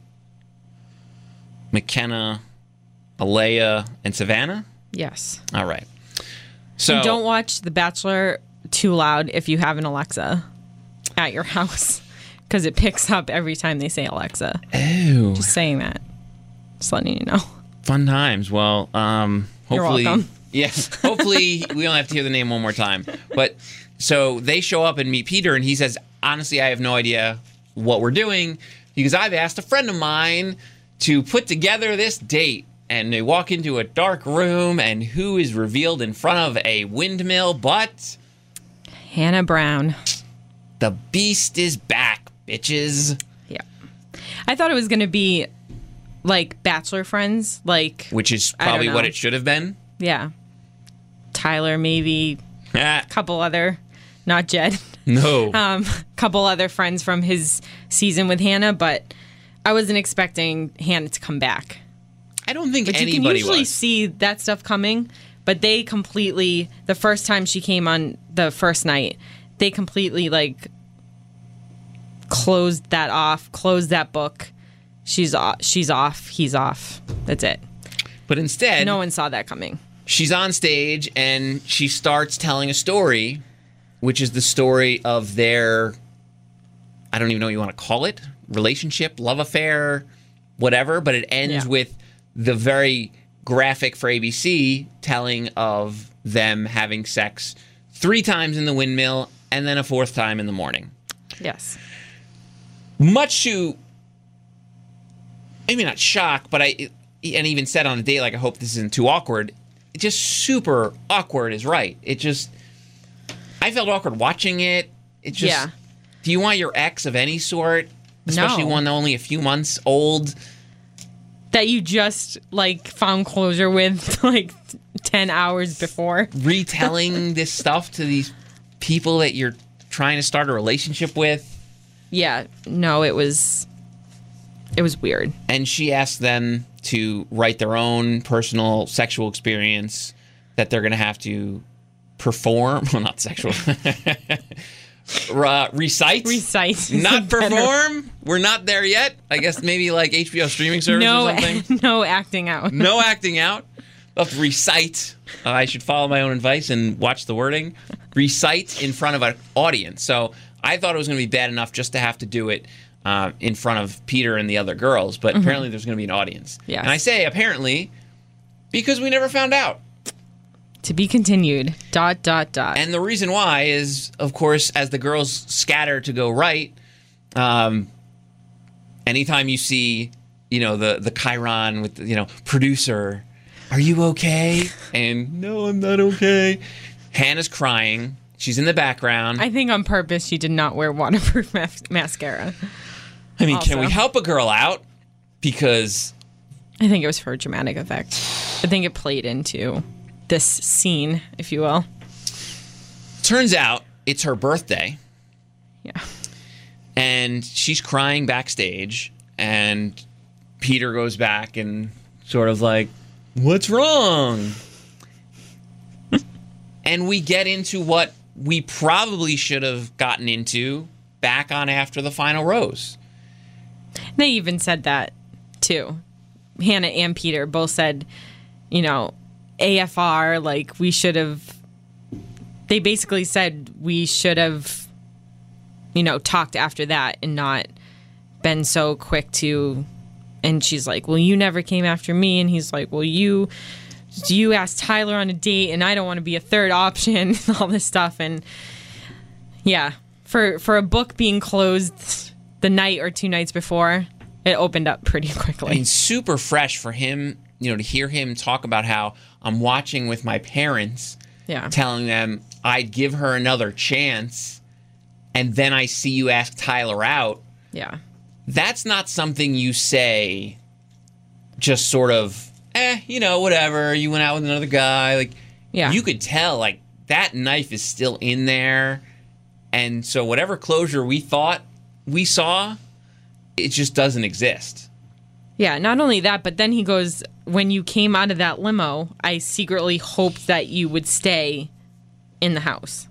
McKenna, Alea, and Savannah. Yes. All right. So And don't watch The Bachelor too loud if you have an Alexa at your house, because it picks up every time they say Alexa. Ew. Just saying that. Just letting you know. Fun times. Well, um, hopefully, You're welcome. yeah, hopefully we don't have to hear the name one more time. But so they show up and meet Peter, and he says, honestly, I have no idea what we're doing because I've asked a friend of mine to put together this date. And they walk into a dark room, and who is revealed in front of a windmill but Hannah Brown. the beast is back, bitches. Yeah. I thought it was going to be like Bachelor Friends, like, Which is I don't probably know. what it should have been. yeah. Tyler, maybe Ah, a couple other, not Jed, no. um, couple other friends from his season with Hannah, but I wasn't expecting Hannah to come back. I don't think But you can anybody usually was. see that stuff coming, but they completely, the first time she came on the first night, they completely like closed that off, closed that book. She's off, she's off, he's off. That's it. But instead, No one saw that coming. she's on stage and she starts telling a story, which is the story of their, I don't even know what you want to call it, relationship, love affair, whatever, but it ends Yeah. with the very graphic for A B C telling of them having sex three times in the windmill and then a fourth time in the morning. Yes. Much to, maybe not shock, but I, and even said on the date, like, I hope this isn't too awkward. It just super awkward is right. It just, I felt awkward watching it. It just, Yeah. do you want your ex of any sort, especially No. one only a few months old, That you just like found closure with like ten hours before. retelling this stuff to these people that you're trying to start a relationship with? Yeah. No, it was, it was weird. And she asked them to write their own personal sexual experience that they're going to have to perform. Well, not sexual. uh, recite. Recite. is a Not better- perform. We're not there yet. I guess maybe like H B O streaming service No, or something. no acting out. No acting out. They'll have to recite. Uh, I should follow my own advice and watch the wording. Recite in front of an audience. So I thought it was going to be bad enough just to have to do it uh, in front of Peter and the other girls, but apparently there's going to be an audience. Yes. And I say apparently because we never found out. To be continued. Dot, dot, dot. And the reason why is, of course, as the girls scatter to go right, um, anytime you see, you know, the the Chiron with, the, you know, producer, are you okay? And no, I'm not okay. Hannah's crying. She's in the background. I, I think on purpose she did not wear waterproof mas- mascara. mean, can also. we help a girl out? Because I think it was for dramatic effect. I think it played into this scene, if you will. turns out it's her birthday. Yeah. And she's crying backstage, and Peter goes back and sort of like, what's wrong? And we get into what we probably should have gotten into back on After the Final Rose. They even said that, too. Hannah and Peter both said, you know, A F R, like, we should have... They basically said we should have, you know, talked after that and not been so quick to... And she's like, well, you never came after me. And he's like, well, you... You asked Tyler on a date, and I don't want to be a third option, and all this stuff. And, yeah, for for a book being closed the night or two nights before, it opened up pretty quickly. I mean, super fresh for him, you know, to hear him talk about how I'm watching with my parents, Yeah. telling them I'd give her another chance, and then I see you ask Tyler out. Yeah. That's not something you say just sort of, eh, you know, whatever, you went out with another guy. Like, Yeah. you could tell, like, that knife is still in there. And so whatever closure we thought we saw, it just doesn't exist. Yeah, not only that, but then he goes, when you came out of that limo, I secretly hoped that you would stay in the house.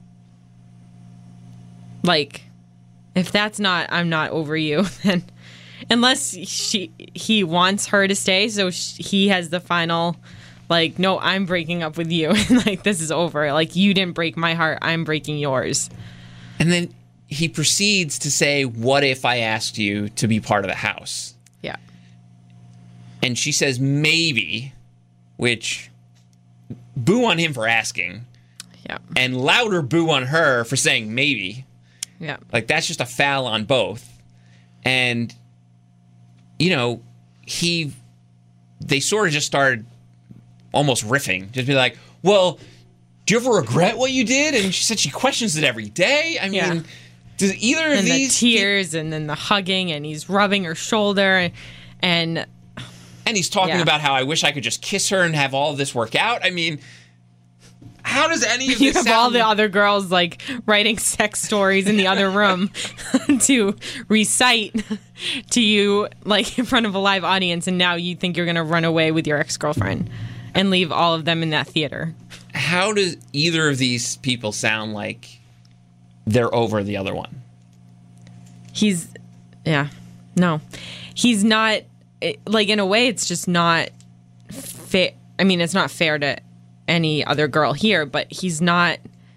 Like, if that's not, I'm not over you, then unless she he wants her to stay, so sh he has the final, like, no, I'm breaking up with you, and like, this is over. Like, you didn't break my heart, I'm breaking yours. And then he proceeds to say, what if I asked you to be part of the house? Yeah. And she says, maybe, which boo on him for asking. Yeah. And louder boo on her for saying maybe. Yeah. Like, that's just a foul on both. And, you know, he, they sort of just started almost riffing. Just be like, well, do you ever regret what you did? And she said she questions it every day. I mean, Yeah. does either of And these... the tears and then the hugging and he's rubbing her shoulder and... And he's talking Yeah. about how I wish I could just kiss her and have all of this work out. I mean, how does any of You this have sound... all the other girls like writing sex stories in the other room to recite to you like in front of a live audience, and now you think you're gonna run away with your ex-girlfriend and leave all of them in that theater. How does either of these people sound like they're over the other one? He's, yeah, no, he's not. It, like in a way, it's just not fair. I mean, it's not fair to any other girl here, but he's not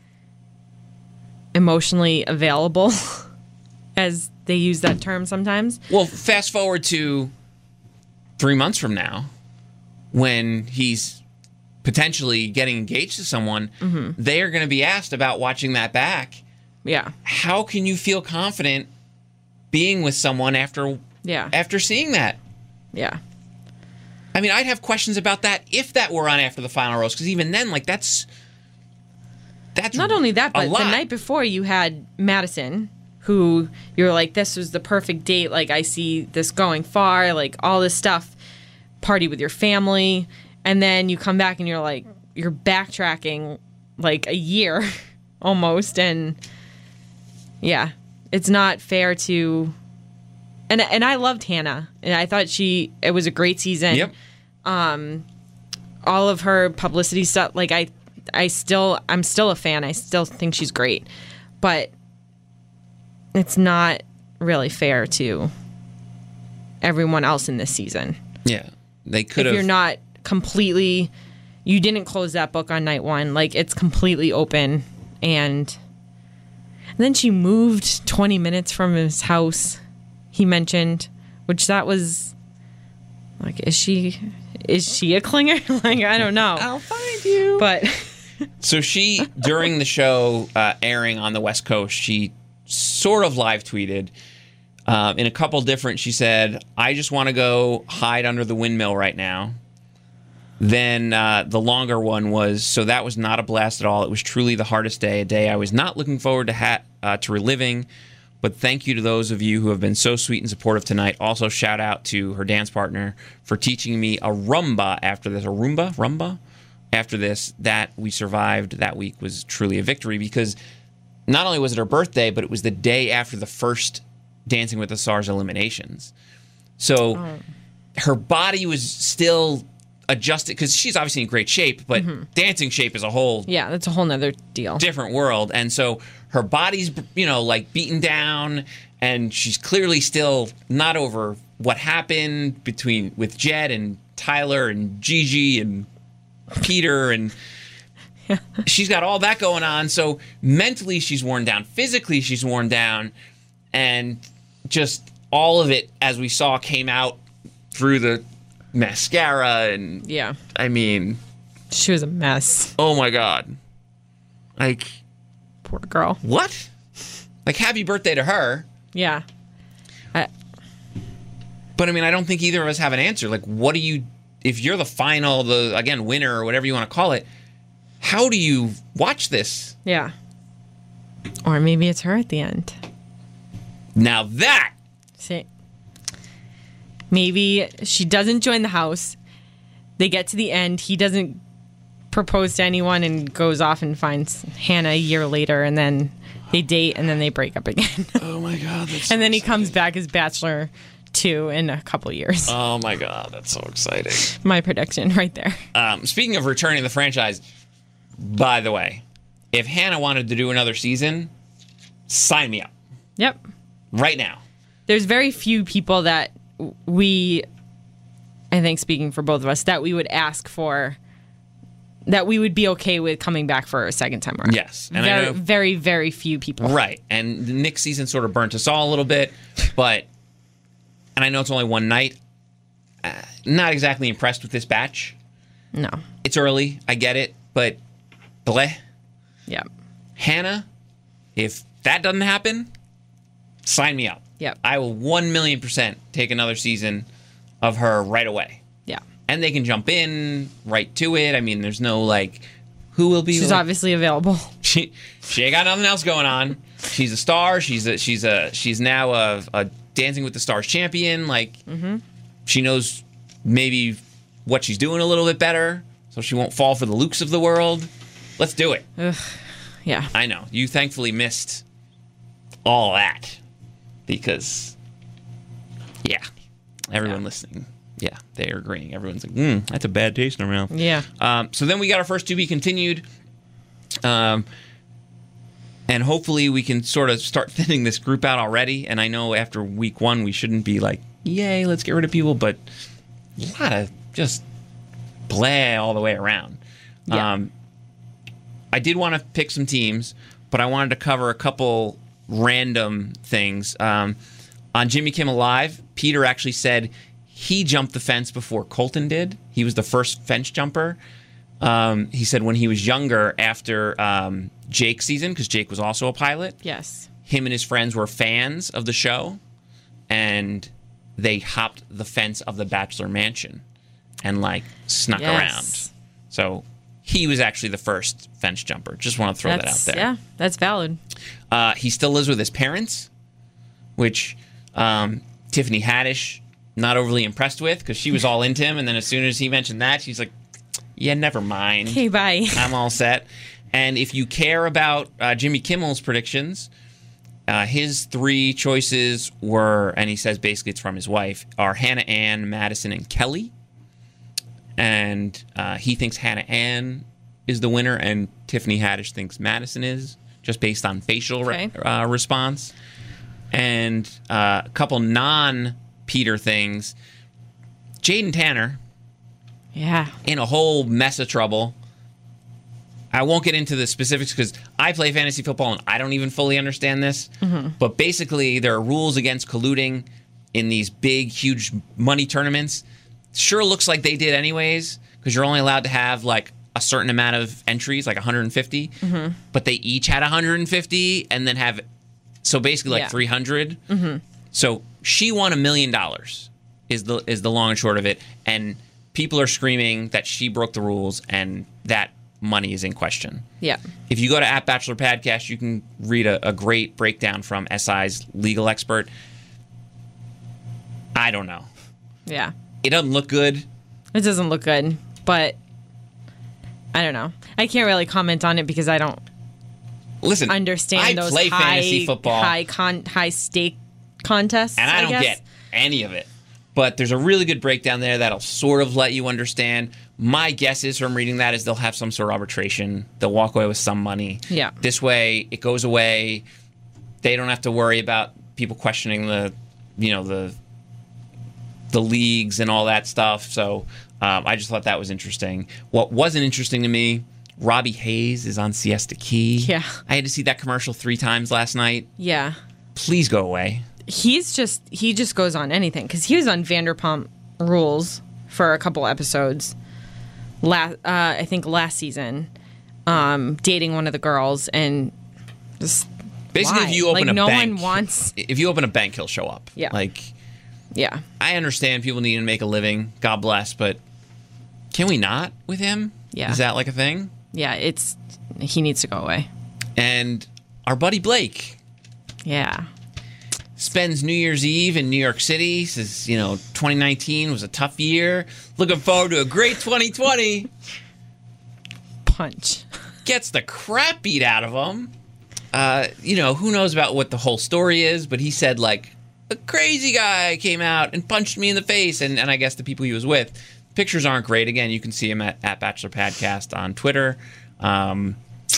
emotionally available, as they use that term sometimes. Well, fast forward to three months from now, when he's potentially getting engaged to someone, mm-hmm. they are going to be asked about watching that back. Yeah. How can you feel confident being with someone after Yeah. after seeing that? Yeah. I mean, I'd have questions about that if that were on After the Final Rose, because even then, like, that's that's Not only that, a but lot. the night before you had Madison, who you're like, this was the perfect date. Like, I see this going far, like all this stuff, party with your family. And then you come back and you're like, you're backtracking like a year almost. And yeah, it's not fair to, and, and I loved Hannah and I thought she, it was a great season. Yep. All of her publicity stuff, like I, I still, I'm still a fan. I still think she's great, but it's not really fair to everyone else in this season. Yeah, they could If have. you're not completely, you didn't close that book on night one. Like it's completely open, and, and then she moved twenty minutes from his house. He mentioned, which that was like, is she, is she a clinger? Like I don't know. I'll find you. But So she, during the show uh, airing on the West Coast, she sort of live tweeted uh, in a couple different. She said, "I just want to go hide under the windmill right now." Then uh, the longer one was, "So that was not a blast at all. It was truly the hardest day, a day I was not looking forward to ha- uh, to reliving. But thank you to those of you who have been so sweet and supportive tonight. Also, shout out to her dance partner for teaching me a rumba after this. A rumba? Rumba? After this, that we survived that week was truly a victory, because not only was it her birthday, but it was the day after the first Dancing with the Stars eliminations. So Oh. her body was still adjusted, because she's obviously in great shape, but dancing shape is a whole yeah, that's a whole nother deal. different world. And so her body's, you know, like beaten down, and she's clearly still not over what happened between with Jed and Tyler and Gigi and Peter, and she's got all that going on. So mentally she's worn down, physically she's worn down, and just all of it, as we saw, came out through the mascara. And Yeah, I mean, she was a mess. oh my God, like, Poor girl. what? Like, happy birthday to her. Yeah. I, But I mean, I don't think either of us have an answer. Like, what do you, if you're the final, the, again, winner, or whatever you want to call it, how do you watch this? yeah. Or maybe it's her at the end. Now that, See, maybe she doesn't join the house. They get to the end. He doesn't propose to anyone and goes off and finds Hannah a year later, and then they date, and then they break up again. oh my God, that's And then he comes back as Bachelor two in a couple years. Oh my God, that's so exciting. My prediction right there. Um, speaking of returning the franchise, by the way, if Hannah wanted to do another season, sign me up Yep. right now. There's very few people that we, I think speaking for both of us, that we would ask for that we would be okay with coming back for a second time around. Yes. And very, I know, very, very few people. Right. And the Knicks season sort of burnt us all a little bit, but, and I know it's only one night, uh, not exactly impressed with this batch. No. It's early, I get it, but bleh. Yeah. Hannah, if that doesn't happen, sign me up. Yep. I will one million percent take another season of her right away. Yeah. And they can jump in right to it. I mean, there's no, like, who will be... She's like, obviously available. She she ain't got nothing else going on. She's a star. She's a, she's a she's now a, a Dancing with the Stars champion. Like, mm-hmm. she knows maybe what she's doing a little bit better, so she won't fall for the Lukes of the world. Let's do it. Ugh. Yeah. I know. You thankfully missed all that because, yeah, everyone Yeah. listening, yeah, they're agreeing. Everyone's like, mm, that's a bad taste in our mouth. Yeah. Um, so then we got our first to be continued. Um, and hopefully we can sort of start thinning this group out already. And I know after week one, we shouldn't be like, yay, let's get rid of people. But a lot of just blah all the way around. Yeah. Um, I did want to pick some teams, but I wanted to cover a couple random things. Um, on Jimmy Kimmel Live, Peter actually said he jumped the fence before Colton did. He was the first fence jumper. Um, he said when he was younger, after um, Jake's season, because Jake was also a pilot, Yes. him and his friends were fans of the show, and they hopped the fence of the Bachelor Mansion and, like, snuck Yes. around. So he was actually the first fence jumper. Just want to throw That's, that out there. Yeah, that's valid. Uh, he still lives with his parents, which um, Tiffany Haddish not overly impressed with because she was all into him, and then as soon as he mentioned that, she's like, yeah, never mind. Okay, bye. I'm all set. And if you care about uh, Jimmy Kimmel's predictions, uh, his three choices were, and he says basically it's from his wife, are Hannah Ann, Madison, and Kelly. And uh, he thinks Hannah Ann is the winner, and Tiffany Haddish thinks Madison is, just based on facial Okay. re- uh, response. And uh, a couple non-Peter things. Jaden Tanner, Yeah. in a whole mess of trouble. I won't get into the specifics because I play fantasy football and I don't even fully understand this. Mm-hmm. But basically, there are rules against colluding in these big, huge money tournaments. Sure looks like they did anyways because you're only allowed to have like a certain amount of entries, like one hundred fifty. Mm-hmm. But they each had one hundred fifty and then have, so basically like Yeah. three hundred. Mm-hmm. So she won a million dollars is the is the long and short of it. And people are screaming that she broke the rules and that money is in question. Yeah. If you go to at Bachelor Podcast, you can read a, a great breakdown from S I's legal expert. I don't know. Yeah. It doesn't look good. It doesn't look good, but I don't know. I can't really comment on it because I don't Listen, understand I those play high, fantasy football, high con, high stake contests. and I, don't guess. get any of it. But there's a really good breakdown there that'll sort of let you understand. My guess is from reading that is they'll have some sort of arbitration. They'll walk away with some money. Yeah. This way, it goes away. They don't have to worry about people questioning the, you know, the the leagues and all that stuff. So um, I just thought that was interesting. What wasn't interesting to me, Robbie Hayes is on Siesta Key. Yeah. I had to see that commercial three times last night. Yeah. Please go away. He's just he just goes on anything because he was on Vanderpump Rules for a couple episodes. Last, uh, I think last season, um, dating one of the girls and just Basically, why? if you open like, a no bank, one wants. if you open a bank, he'll show up. Yeah. Like, Yeah. I understand people need to make a living. God bless, but can we not with him? Yeah. Is that like a thing? Yeah. It's he needs to go away. And our buddy Blake Yeah. spends New Year's Eve in New York City. Says, you know, twenty nineteen was a tough year. Looking forward to a great twenty twenty. Punch. Gets the crap beat out of him. Uh, you know, who knows about what the whole story is, but he said, like, a crazy guy came out and punched me in the face. And, and I guess the people he was with. Pictures aren't great. Again, you can see him at, at Bachelor Podcast on Twitter. Um,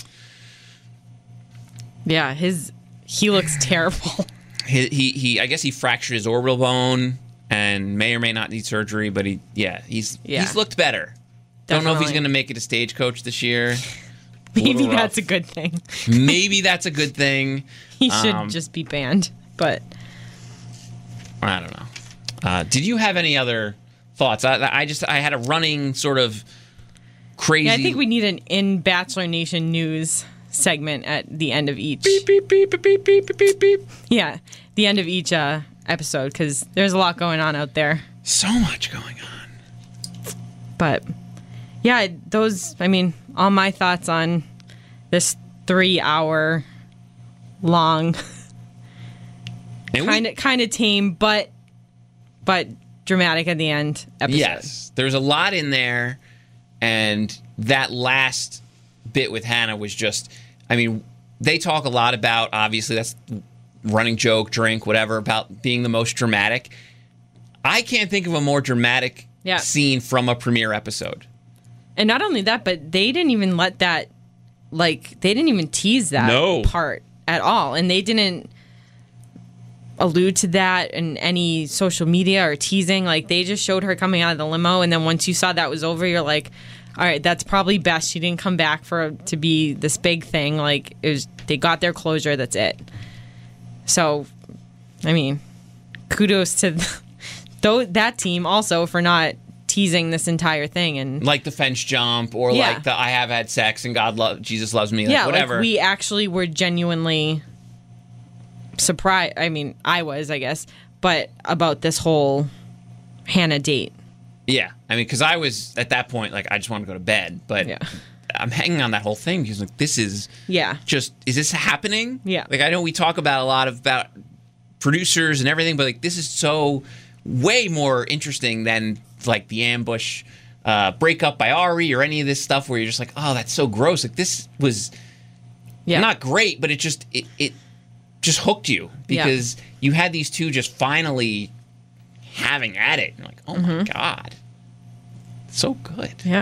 Yeah. His he looks terrible. he, he, he, I guess he fractured his orbital bone and may or may not need surgery, but he, yeah, he's Yeah. he's looked better. Don't know if he's Definitely. going to make it a Stagecoach this year. Maybe little rough. that's a good thing. Maybe that's a good thing. He should Um, just be banned. But I don't know. Uh, did you have any other thoughts? I, I just I had a running sort of crazy. yeah, I think we need an in Bachelor Nation news segment at the end of each. beep beep beep beep beep beep beep beep. Yeah, the end of each uh, episode because there's a lot going on out there. So much going on. But yeah, those. I mean, all my thoughts on this three-hour long, And we- kind of kind of tame, but but dramatic at the end episode. Yes, there's a lot in there, and that last bit with Hannah was just. I mean, they talk a lot about, obviously, that's running joke, drink, whatever, about being the most dramatic. I can't think of a more dramatic Yeah. scene from a premiere episode. And not only that, but they didn't even let that, like, they didn't even tease that No. part at all. And they didn't allude to that in any social media or teasing. Like, they just showed her coming out of the limo. And then once you saw that was over, you're like, all right, that's probably best. She didn't come back for to be this big thing. Like, it was, they got their closure. That's it. So, I mean, kudos to though that team also for not teasing this entire thing and Like the fence jump, or Yeah. like the I have had sex and God love Jesus loves me, like yeah, whatever. like we actually were genuinely surprised. I mean, I was, I guess, but about this whole Hannah date. Yeah, I mean, because I was at that point like I just want to go to bed, but Yeah. I'm hanging on that whole thing because like this is Yeah. just is this happening? Yeah. Like I know we talk about a lot of about producers and everything, but like this is so way more interesting than like the ambush uh, breakup by Ari or any of this stuff where you're just like, oh, that's so gross. Like this was Yeah. not great, but it just it, it just hooked you because you had these two just finally having at it. You're like, oh Mm-hmm. my god, so good. Yeah.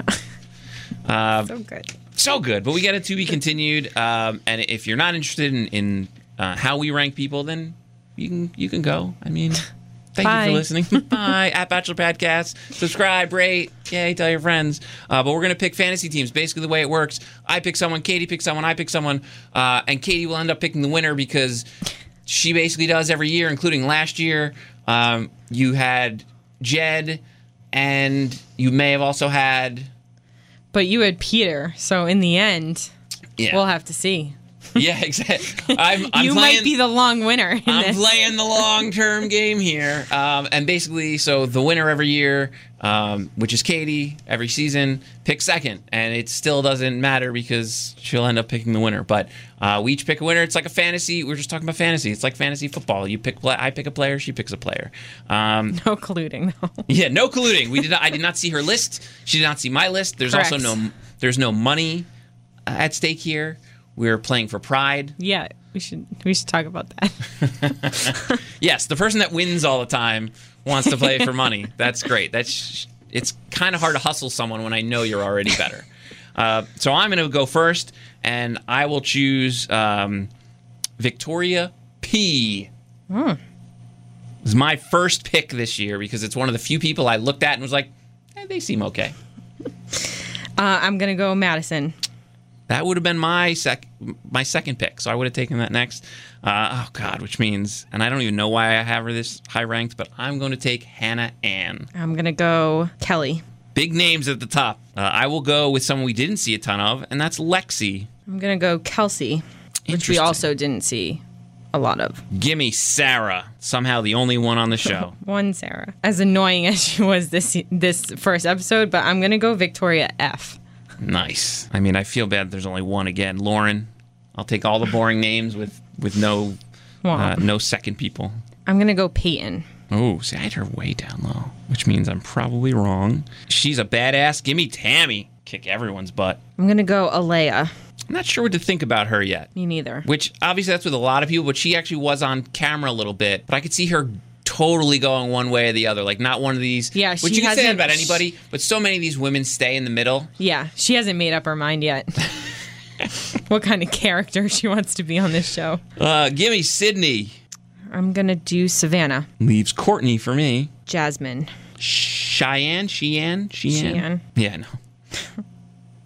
Uh, So good. so good, but we get it to be continued. Um, and if you're not interested in, in uh, how we rank people, then you can you can go. I mean, thank Bye. you for listening. Bye at Bachelor Podcast. Subscribe, rate, yay, tell your friends. Uh, but we're gonna pick fantasy teams. Basically, the way it works: I pick someone, Katie picks someone, I pick someone, uh, and Katie will end up picking the winner because she basically does every year, including last year. Um, you had Jed, and you may have also had. But you had Peter, so in the end, Yeah. we'll have to see. Yeah, exactly. I'm, I'm you playing, might be the long winner. In I'm this. playing the long-term game here. Um, and basically, so the winner every year, um, which is Katie, every season, picks second. And it still doesn't matter because she'll end up picking the winner. But uh, we each pick a winner. It's like a fantasy. We're just talking about fantasy. It's like fantasy football. You pick, I pick a player, she picks a player. Um, No colluding, though. yeah, no colluding. We did not, I did not see her list. She did not see my list. There's also Correct. no there's no money uh, at stake here. We're playing for pride. Yeah, we should we should talk about that. Yes, the person that wins all the time wants to play for money. That's great. That's it's kind of hard to hustle someone when I know you're already better. Uh, so I'm going to go first, and I will choose um, Victoria P. Hmm. This is my first pick this year because it's one of the few people I looked at and was like, eh, they seem okay. Uh, I'm gonna go Madison. That would have been my sec my second pick, so I would have taken that next. Uh, oh God, which means, and I don't even know why I have her this high ranked, but I'm going to take Hannah Ann. I'm gonna go Kelly. Big names at the top. Uh, I will go with someone we didn't see a ton of, and that's Lexi. I'm gonna go Kelsey, which we Interesting. also didn't see a lot of. Gimme Sarah. Somehow the only one on the show. One Sarah, as annoying as she was this this first episode, but I'm gonna go Victoria F. Nice. I mean, I feel bad there's only one again. Lauren. I'll take all the boring names with with no Wow. uh, no second people. I'm gonna go Peyton. Oh, see, I had her way down low, which means I'm probably wrong. She's a badass. Give me Tammy. Kick everyone's butt. I'm gonna go Alea. I'm not sure what to think about her yet. Me neither. Which, obviously, that's with a lot of people, but she actually was on camera a little bit. But I could see her totally going one way or the other. Like, not one of these... Yeah, which she you can say that hasn't- about anybody, but so many of these women stay in the middle. Yeah, she hasn't made up her mind yet. What kind of character she wants to be on this show. Uh, give me Sydney. I'm gonna do Savannah. Leaves Courtney for me. Jasmine. Cheyenne? Cheyenne? Cheyenne? Cheyenne. Yeah, no.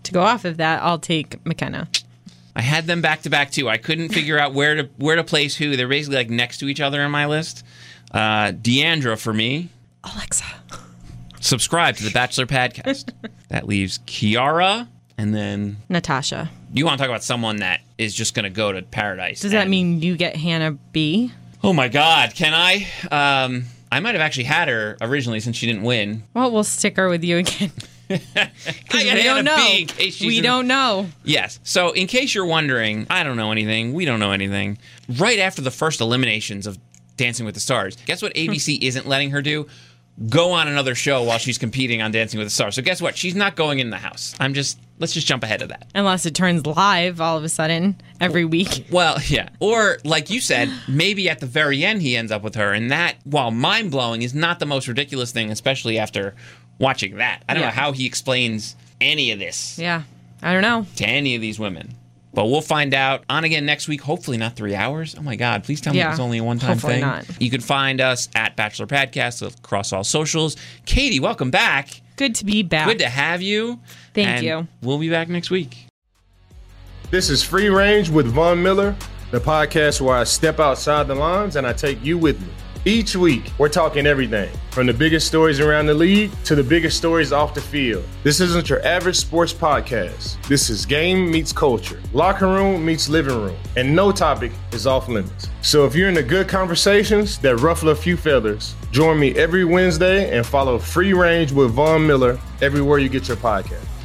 to go off of that, I'll take McKenna. I had them back to back too. I couldn't figure out where to where to place who. They're basically like next to each other on my list. Uh, Deandra for me. Alexa. Subscribe to the Bachelor Podcast. That leaves Kiara and then Natasha. You want to talk about someone that is just going to go to paradise. Does that and, mean you get Hannah B? Oh my God, can I? Um, I might have actually had her originally since she didn't win. Well, we'll stick her with you again. I we got don't know. B in case she's we in- don't know. Yes. So in case you're wondering, I don't know anything. We don't know anything. Right after the first eliminations of Dancing with the Stars, guess what A B C isn't letting her do? Go on another show while she's competing on Dancing with the Stars. So guess what? She's not going in the house. I'm just, let's just jump ahead of that. Unless it turns live all of a sudden every week. Well, yeah. Or, like you said, maybe at the very end he ends up with her. And that, while mind-blowing, is not the most ridiculous thing, especially after watching that. I don't Yeah. know how he explains any of this Yeah. I don't know. to any of these women. But we'll find out on again next week. Hopefully not three hours. Oh, my God. Please tell me Yeah. it was only a one-time Hopefully thing. not. You can find us at Bachelor Podcast across all socials. Katie, welcome back. Good to be back. Good to have you. Thank And you. We'll be back next week. This is Free Range with Von Miller, the podcast where I step outside the lines and I take you with me. Each week, we're talking everything from the biggest stories around the league to the biggest stories off the field. This isn't your average sports podcast. This is game meets culture, locker room meets living room, and no topic is off limits. So if you're into good conversations that ruffle a few feathers, join me every Wednesday and follow Free Range with Von Miller everywhere you get your podcast.